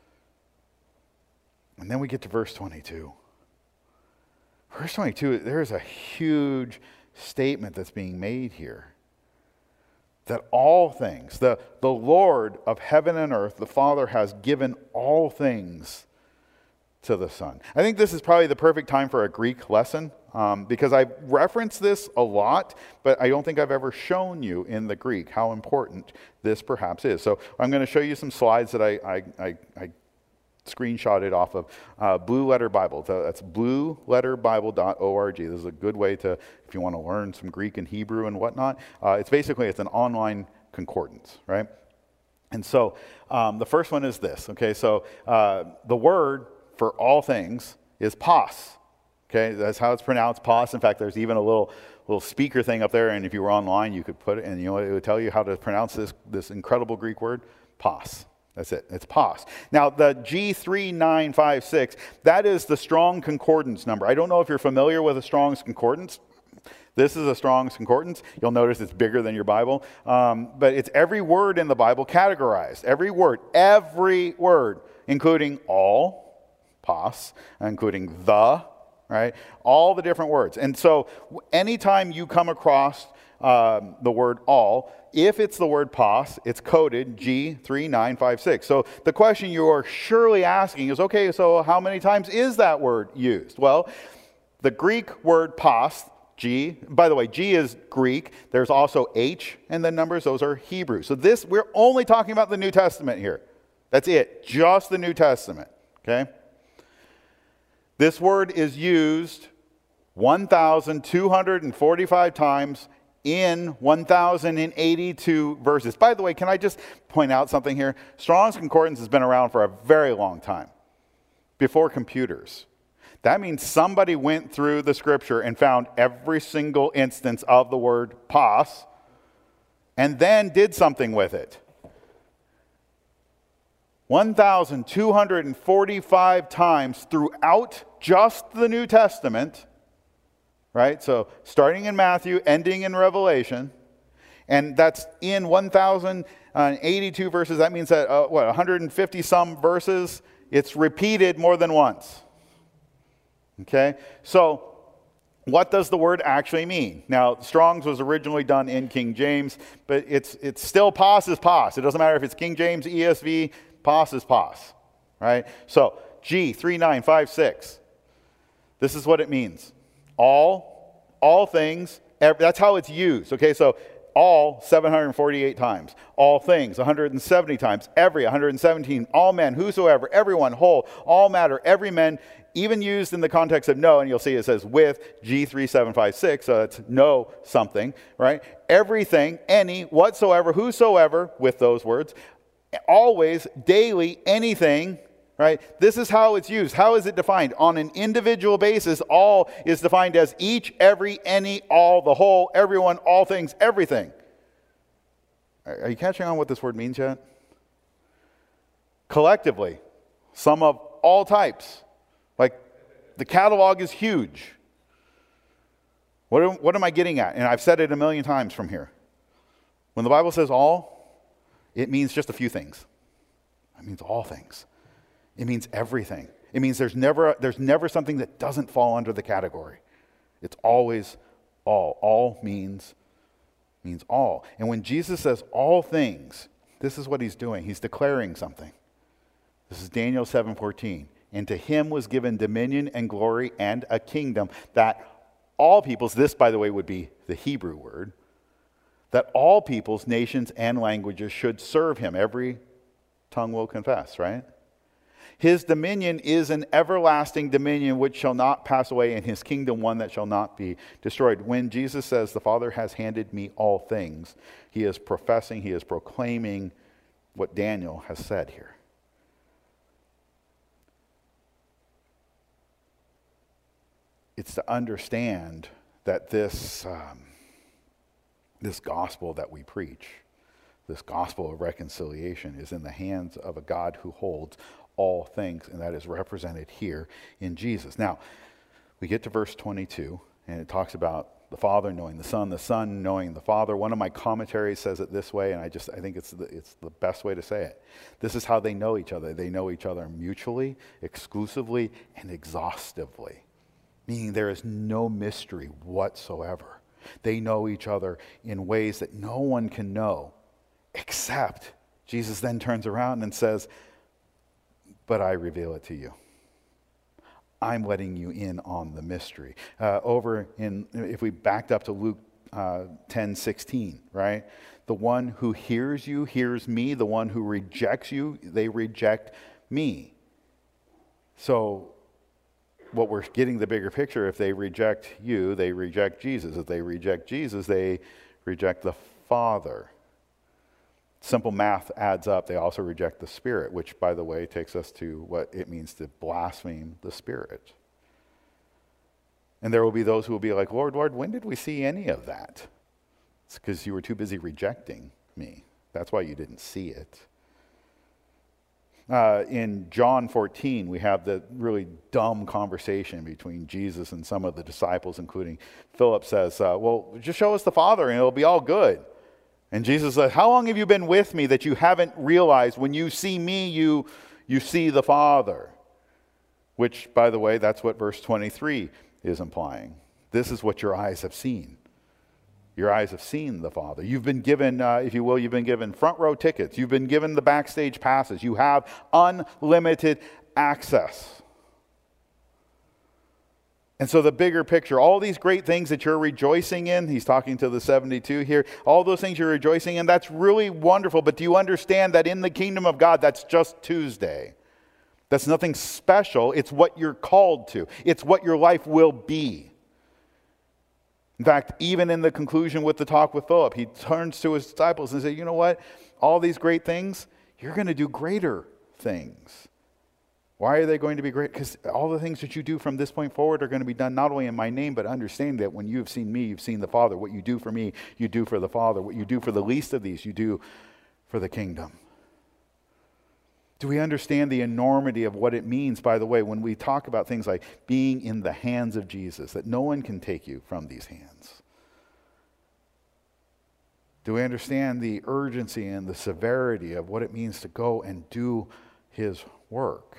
And then we get to verse 22. Verse 22, there's a huge statement that's being made here. That all things, the Lord of heaven and earth, the Father, has given all things to the Son. I think this is probably the perfect time for a Greek lesson, because I've referenced this a lot, but I don't think I've ever shown you in the Greek how important this perhaps is. So I'm going to show you some slides that I screenshotted off of Blue Letter Bible. So that's blueletterbible.org. This is a good way to, if you want to learn some Greek and Hebrew and whatnot. It's an online concordance, right? And so the first one is this. Okay, so the word for all things is pos. Okay, that's how it's pronounced, pos. In fact, there's even a little speaker thing up there, and if you were online, you could put it, and it would tell you how to pronounce this incredible Greek word, pos. That's it. It's pos. Now, the G3956, that is the Strong Concordance number. I don't know if you're familiar with a Strong's Concordance. This is a Strong's Concordance. You'll notice it's bigger than your Bible. But it's every word in the Bible categorized. Every word, including all, pos, including the, right? All the different words. And so anytime you come across the word all, if it's the word pos, it's coded G3956. So the question you are surely asking is, okay, so how many times is that word used? Well, the Greek word pos, G, by the way, G is Greek. There's also H and the numbers, those are Hebrew. So we're only talking about the New Testament here. That's it, just the New Testament, okay? This word is used 1,245 times in 1,082 verses. By the way, can I just point out something here? Strong's Concordance has been around for a very long time, before computers. That means somebody went through the Scripture and found every single instance of the word pos and then did something with it. 1,245 times throughout just the New Testament, right? So starting in Matthew, ending in Revelation, and that's in 1,082 verses. That means that, 150 some verses, it's repeated more than once. Okay? So what does the word actually mean? Now, Strong's was originally done in King James, but it's still pos is pos. It doesn't matter if it's King James, ESV, pos is pos, right? So G3956, this is what it means. All things, that's how it's used. Okay, so all 748 times, all things 170 times, every 117, all men, whosoever, everyone, whole, all matter, every man, even used in the context of know, and you'll see it says with G3756, so it's know something, right? Everything, any, whatsoever, whosoever, with those words, always, daily, anything, right? This is how it's used. How is it defined? On an individual basis, all is defined as each, every, any, all, the whole, everyone, all things, everything. Are you catching on what this word means yet? Collectively, some of all types. Like, the catalog is huge. What am I getting at? And I've said it a million times from here. When the Bible says all, it means just a few things. It means all things. It means everything. It means there's never something that doesn't fall under the category. It's always all. All means all. And when Jesus says all things, this is what he's doing. He's declaring something. This is Daniel 7:14. And to him was given dominion and glory and a kingdom that all peoples, this, by the way, would be the Hebrew word, that all peoples, nations, and languages should serve him. Every tongue will confess, right? His dominion is an everlasting dominion which shall not pass away, and his kingdom one that shall not be destroyed. When Jesus says, the Father has handed me all things, he is professing, he is proclaiming what Daniel has said here. It's to understand that this gospel that we preach, this gospel of reconciliation, is in the hands of a God who holds all things, and that is represented here in Jesus. Now, we get to verse 22, and it talks about the Father knowing the Son knowing the Father. One of my commentaries says it this way, and I think it's the best way to say it. This is how they know each other. They know each other mutually, exclusively, and exhaustively. Meaning there is no mystery whatsoever. They know each other in ways that no one can know, except Jesus then turns around and says, but I reveal it to you. I'm letting you in on the mystery. If we backed up to Luke 10:16, right? The one who hears you hears me. The one who rejects you, they reject me. So what we're getting the bigger picture, if they reject you, they reject Jesus. If they reject Jesus, they reject the Father. Simple math adds up. They also reject the Spirit, which, by the way, takes us to what it means to blaspheme the Spirit. And there will be those who will be like, Lord, when did we see any of that? It's because you were too busy rejecting me. That's why you didn't see it. In John 14, we have the really dumb conversation between Jesus and some of the disciples, including Philip says, well, just show us the Father and it'll be all good. And Jesus said, how long have you been with me that you haven't realized when you see me, you see the Father? Which, by the way, that's what verse 23 is implying. This is what your eyes have seen. Your eyes have seen the Father. You've been given, if you will, you've been given front row tickets. You've been given the backstage passes. You have unlimited access. And so the bigger picture, all these great things that you're rejoicing in, he's talking to the 72 here, all those things you're rejoicing in, that's really wonderful. But do you understand that in the kingdom of God, that's just Tuesday? That's nothing special. It's what you're called to. It's what your life will be. In fact, even in the conclusion with the talk with Philip, he turns to his disciples and says, you know what? All these great things, you're going to do greater things. Why are they going to be great? Because all the things that you do from this point forward are going to be done not only in my name, but understand that when you have seen me, you've seen the Father. What you do for me, you do for the Father. What you do for the least of these, you do for the kingdom. Do we understand the enormity of what it means, by the way, when we talk about things like being in the hands of Jesus, that no one can take you from these hands? Do we understand the urgency and the severity of what it means to go and do his work?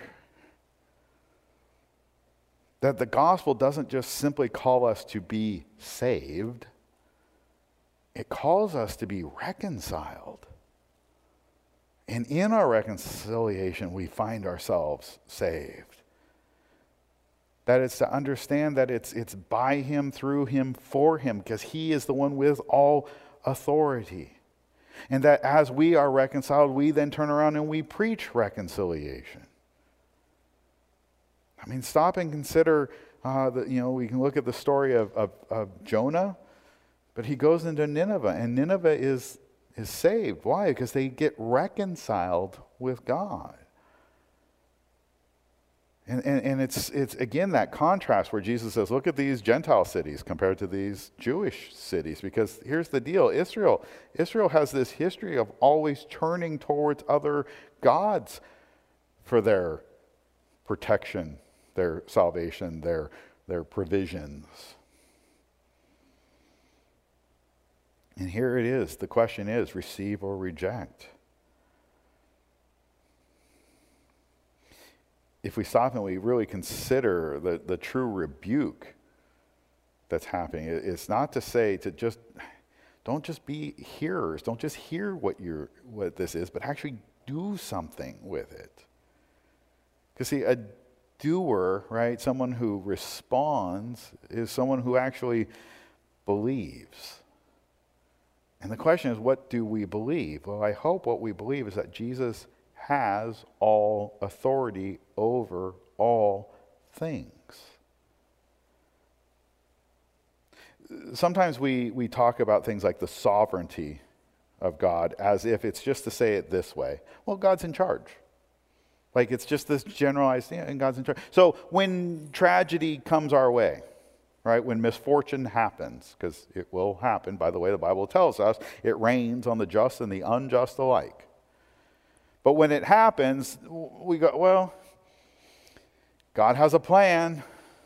That the gospel doesn't just simply call us to be saved, it calls us to be reconciled. And in our reconciliation, we find ourselves saved. That it's to understand that it's by him, through him, for him, because he is the one with all authority. And that as we are reconciled, we then turn around and we preach reconciliation. I mean, stop and consider, we can look at the story of Jonah, but he goes into Nineveh, and Nineveh is saved. Why? Because they get reconciled with God. And it's again that contrast where Jesus says, look at these Gentile cities compared to these Jewish cities. Because here's the deal, Israel has this history of always turning towards other gods for their protection, their salvation, their provisions. And here it is. The question is, receive or reject? If we stop and we really consider the true rebuke that's happening, it's not to say to don't just be hearers. Don't just hear what this is, but actually do something with it. Because see, doer, right, someone who responds, is someone who actually believes. And the question is, what do we believe? Well, I hope what we believe is that Jesus has all authority over all things. Sometimes we talk about things like the sovereignty of God as if it's just to say it this way. Well, God's in charge. Like it's just this generalized thing, and God's in charge. So when tragedy comes our way, right, when misfortune happens, because it will happen, by the way, the Bible tells us, it rains on the just and the unjust alike. But when it happens, we go, well, God has a plan.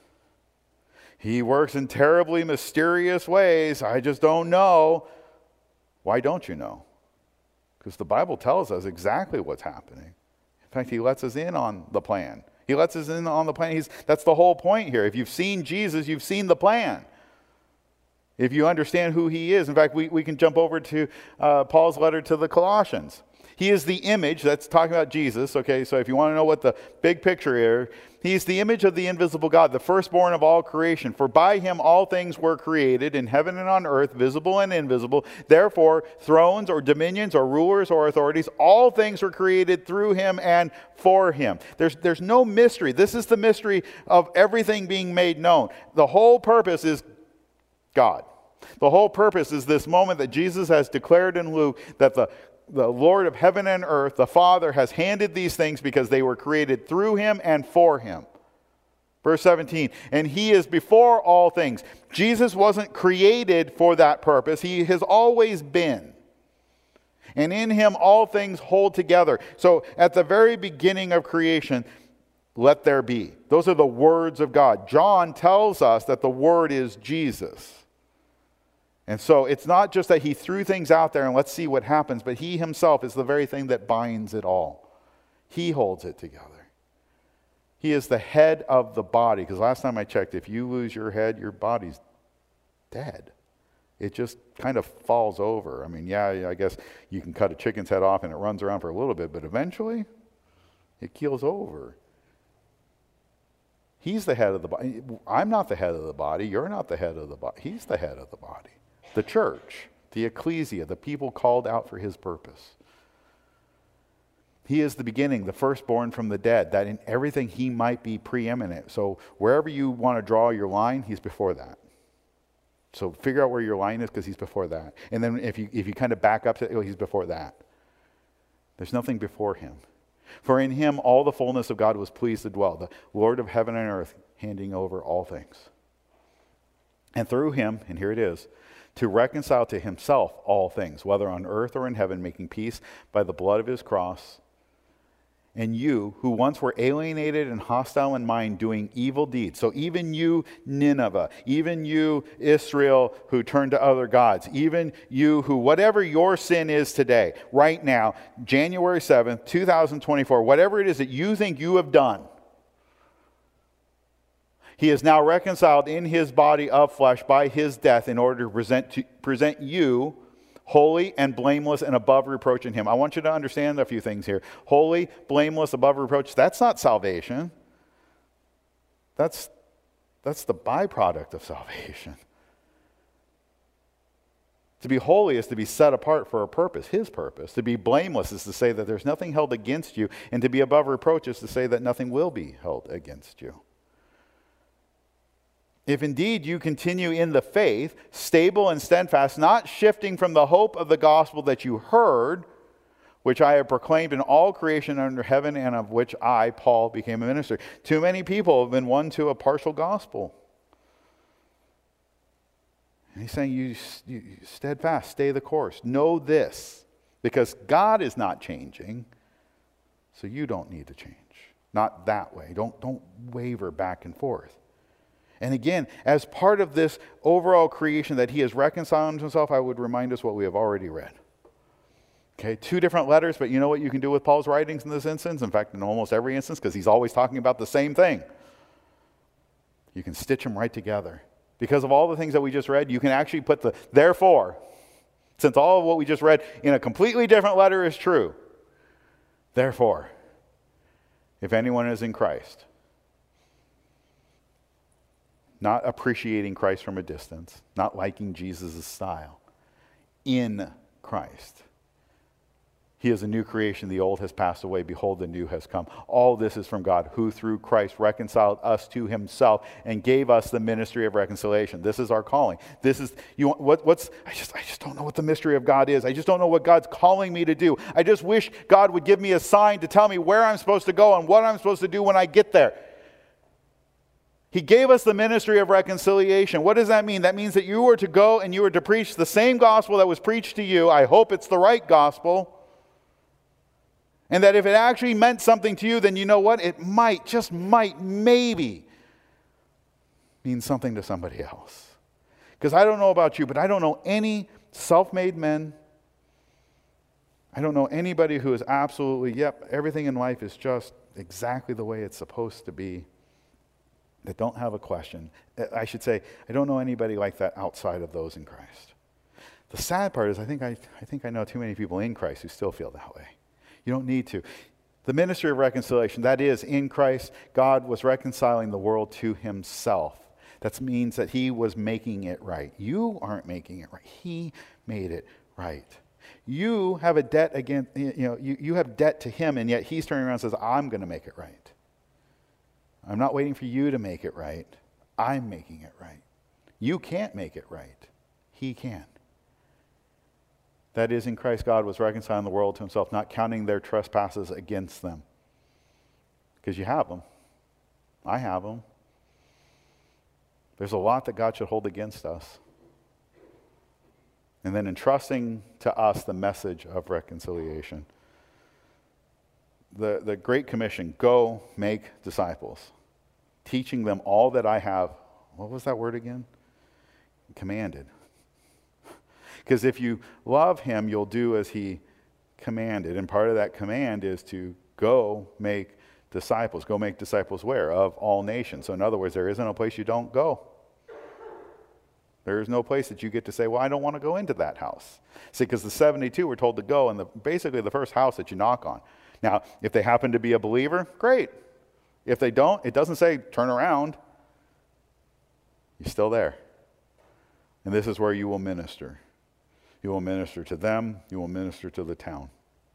He works in terribly mysterious ways. I just don't know. Why don't you know? Because the Bible tells us exactly what's happening. In fact, he lets us in on the plan. He lets us in on the plan. That's the whole point here. If you've seen Jesus, you've seen the plan. If you understand who he is. In fact, we can jump over to Paul's letter to the Colossians. He is the image, that's talking about Jesus, okay? So if you want to know what the big picture is, he's the image of the invisible God, the firstborn of all creation. For by him all things were created, in heaven and on earth, visible and invisible. Therefore, thrones or dominions or rulers or authorities, all things were created through him and for him. There's no mystery. This is the mystery of everything being made known. The whole purpose is God. The whole purpose is this moment that Jesus has declared in Luke that the Lord of heaven and earth, the Father, has handed these things because they were created through him and for him. Verse 17, and he is before all things. Jesus wasn't created for that purpose. He has always been. And in him all things hold together. So at the very beginning of creation, let there be. Those are the words of God. John tells us that the word is Jesus. And so it's not just that he threw things out there and let's see what happens, but he himself is the very thing that binds it all. He holds it together. He is the head of the body. Because last time I checked, if you lose your head, your body's dead. It just kind of falls over. I mean, yeah, I guess you can cut a chicken's head off and it runs around for a little bit, but eventually it keels over. He's the head of the body. I'm not the head of the body. You're not the head of the body. He's the head of the body. The church, the ecclesia, the people called out for his purpose. He is the beginning, the firstborn from the dead, that in everything he might be preeminent. So wherever you want to draw your line, he's before that. So figure out where your line is because he's before that. And then if you kind of back up to he's before that. There's nothing before him. For in him all the fullness of God was pleased to dwell, the Lord of heaven and earth, handing over all things. And through him, and here it is, to reconcile to himself all things, whether on earth or in heaven, making peace by the blood of his cross. And you, who once were alienated and hostile in mind, doing evil deeds. So even you, Nineveh, even you, Israel, who turned to other gods, even you who, whatever your sin is today, right now, January 7th, 2024, whatever it is that you think you have done, he is now reconciled in his body of flesh by his death in order to present you holy and blameless and above reproach in him. I want you to understand a few things here. Holy, blameless, above reproach, that's not salvation. That's the byproduct of salvation. To be holy is to be set apart for a purpose, his purpose. To be blameless is to say that there's nothing held against you, and to be above reproach is to say that nothing will be held against you. If indeed you continue in the faith, stable and steadfast, not shifting from the hope of the gospel that you heard, which I have proclaimed in all creation under heaven, and of which I, Paul, became a minister. Too many people have been won to a partial gospel. And he's saying, you steadfast, stay the course. Know this, because God is not changing, so you don't need to change. Not that way. Don't waver back and forth. And again, as part of this overall creation that he is reconciling to himself, I would remind us what we have already read. Okay, 2 different letters, but you know what you can do with Paul's writings in this instance? In fact, in almost every instance, because he's always talking about the same thing. You can stitch them right together. Because of all the things that we just read, you can actually put the therefore, since all of what we just read in a completely different letter is true. Therefore, if anyone is in Christ, not appreciating Christ from a distance, not liking Jesus' style. In Christ. He is a new creation. The old has passed away. Behold, the new has come. All this is from God, who through Christ reconciled us to himself and gave us the ministry of reconciliation. This is our calling. This is, I just don't know what the mystery of God is. I just don't know what God's calling me to do. I just wish God would give me a sign to tell me where I'm supposed to go and what I'm supposed to do when I get there. He gave us the ministry of reconciliation. What does that mean? That means that you are to go and you are to preach the same gospel that was preached to you. I hope it's the right gospel. And that if it actually meant something to you, then you know what? It might, just might, maybe mean something to somebody else. Because I don't know about you, but I don't know any self-made men. I don't know anybody who is absolutely, everything in life is just exactly the way it's supposed to be, that don't have a question. I should say, I don't know anybody like that outside of those in Christ. The sad part is I think I know too many people in Christ who still feel that way. You don't need to. The ministry of reconciliation, that is, in Christ, God was reconciling the world to himself. That means that he was making it right. You aren't making it right. He made it right. You have a debt against, you have debt to him, and yet he's turning around and says, I'm going to make it right. I'm not waiting for you to make it right. I'm making it right. You can't make it right. He can. That is, in Christ, God was reconciling the world to himself, not counting their trespasses against them. Because you have them. I have them. There's a lot that God should hold against us. And then entrusting to us the message of reconciliation. The Great Commission, go make disciples, teaching them all that I have. What was that word again? Commanded. Because if you love him, you'll do as he commanded. And part of that command is to go make disciples. Go make disciples where? Of all nations. So in other words, there isn't a place you don't go. There is no place that you get to say, well, I don't want to go into that house. See, because the 72 were told to go, and basically the first house that you knock on. Now, if they happen to be a believer, great. If they don't, it doesn't say turn around. You're still there. And this is where you will minister. You will minister to them. You will minister to the town.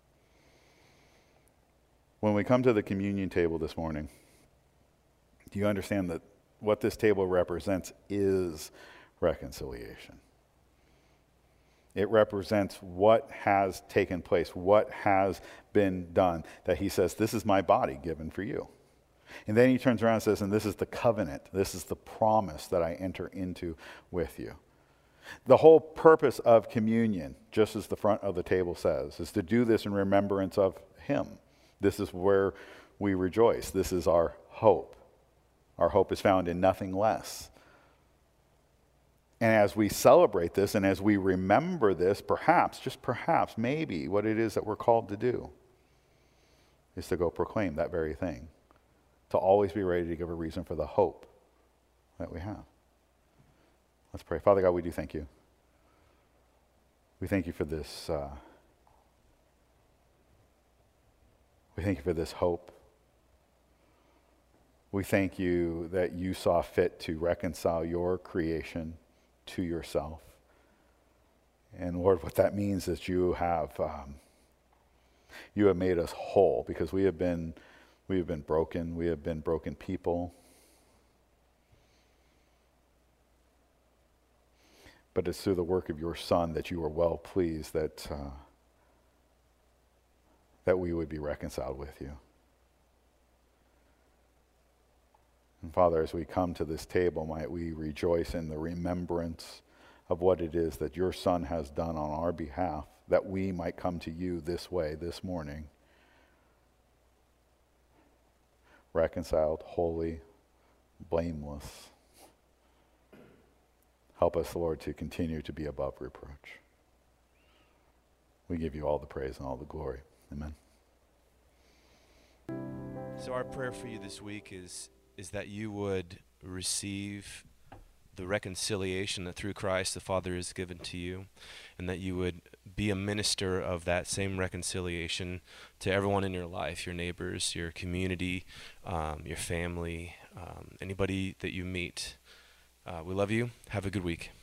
When we come to the communion table this morning, do you understand that what this table represents is reconciliation? It represents what has taken place, what has been done. That he says, this is my body given for you. And then he turns around and says, and this is the covenant. This is the promise that I enter into with you. The whole purpose of communion, just as the front of the table says, is to do this in remembrance of him. This is where we rejoice. This is our hope. Our hope is found in nothing less. And as we celebrate this and as we remember this, perhaps, just perhaps, maybe what it is that we're called to do is to go proclaim that very thing. To always be ready to give a reason for the hope that we have. Let's pray. Father God, we do thank you. We thank you for this. We thank you for this hope. We thank you that you saw fit to reconcile your creation to yourself. And Lord, what that means is you have made us whole, because we have been broken. We have been broken people. But it's through the work of your Son that you are well pleased that we would be reconciled with you. And Father, as we come to this table, might we rejoice in the remembrance of what it is that your Son has done on our behalf, that we might come to you this way, this morning, reconciled, holy, blameless. Help us, Lord, to continue to be above reproach. We give you all the praise and all the glory. Amen. So our prayer for you this week is that you would receive the reconciliation that through Christ the Father has given to you, and that you would be a minister of that same reconciliation to everyone in your life, your neighbors, your community, your family, anybody that you meet. We love you. Have a good week.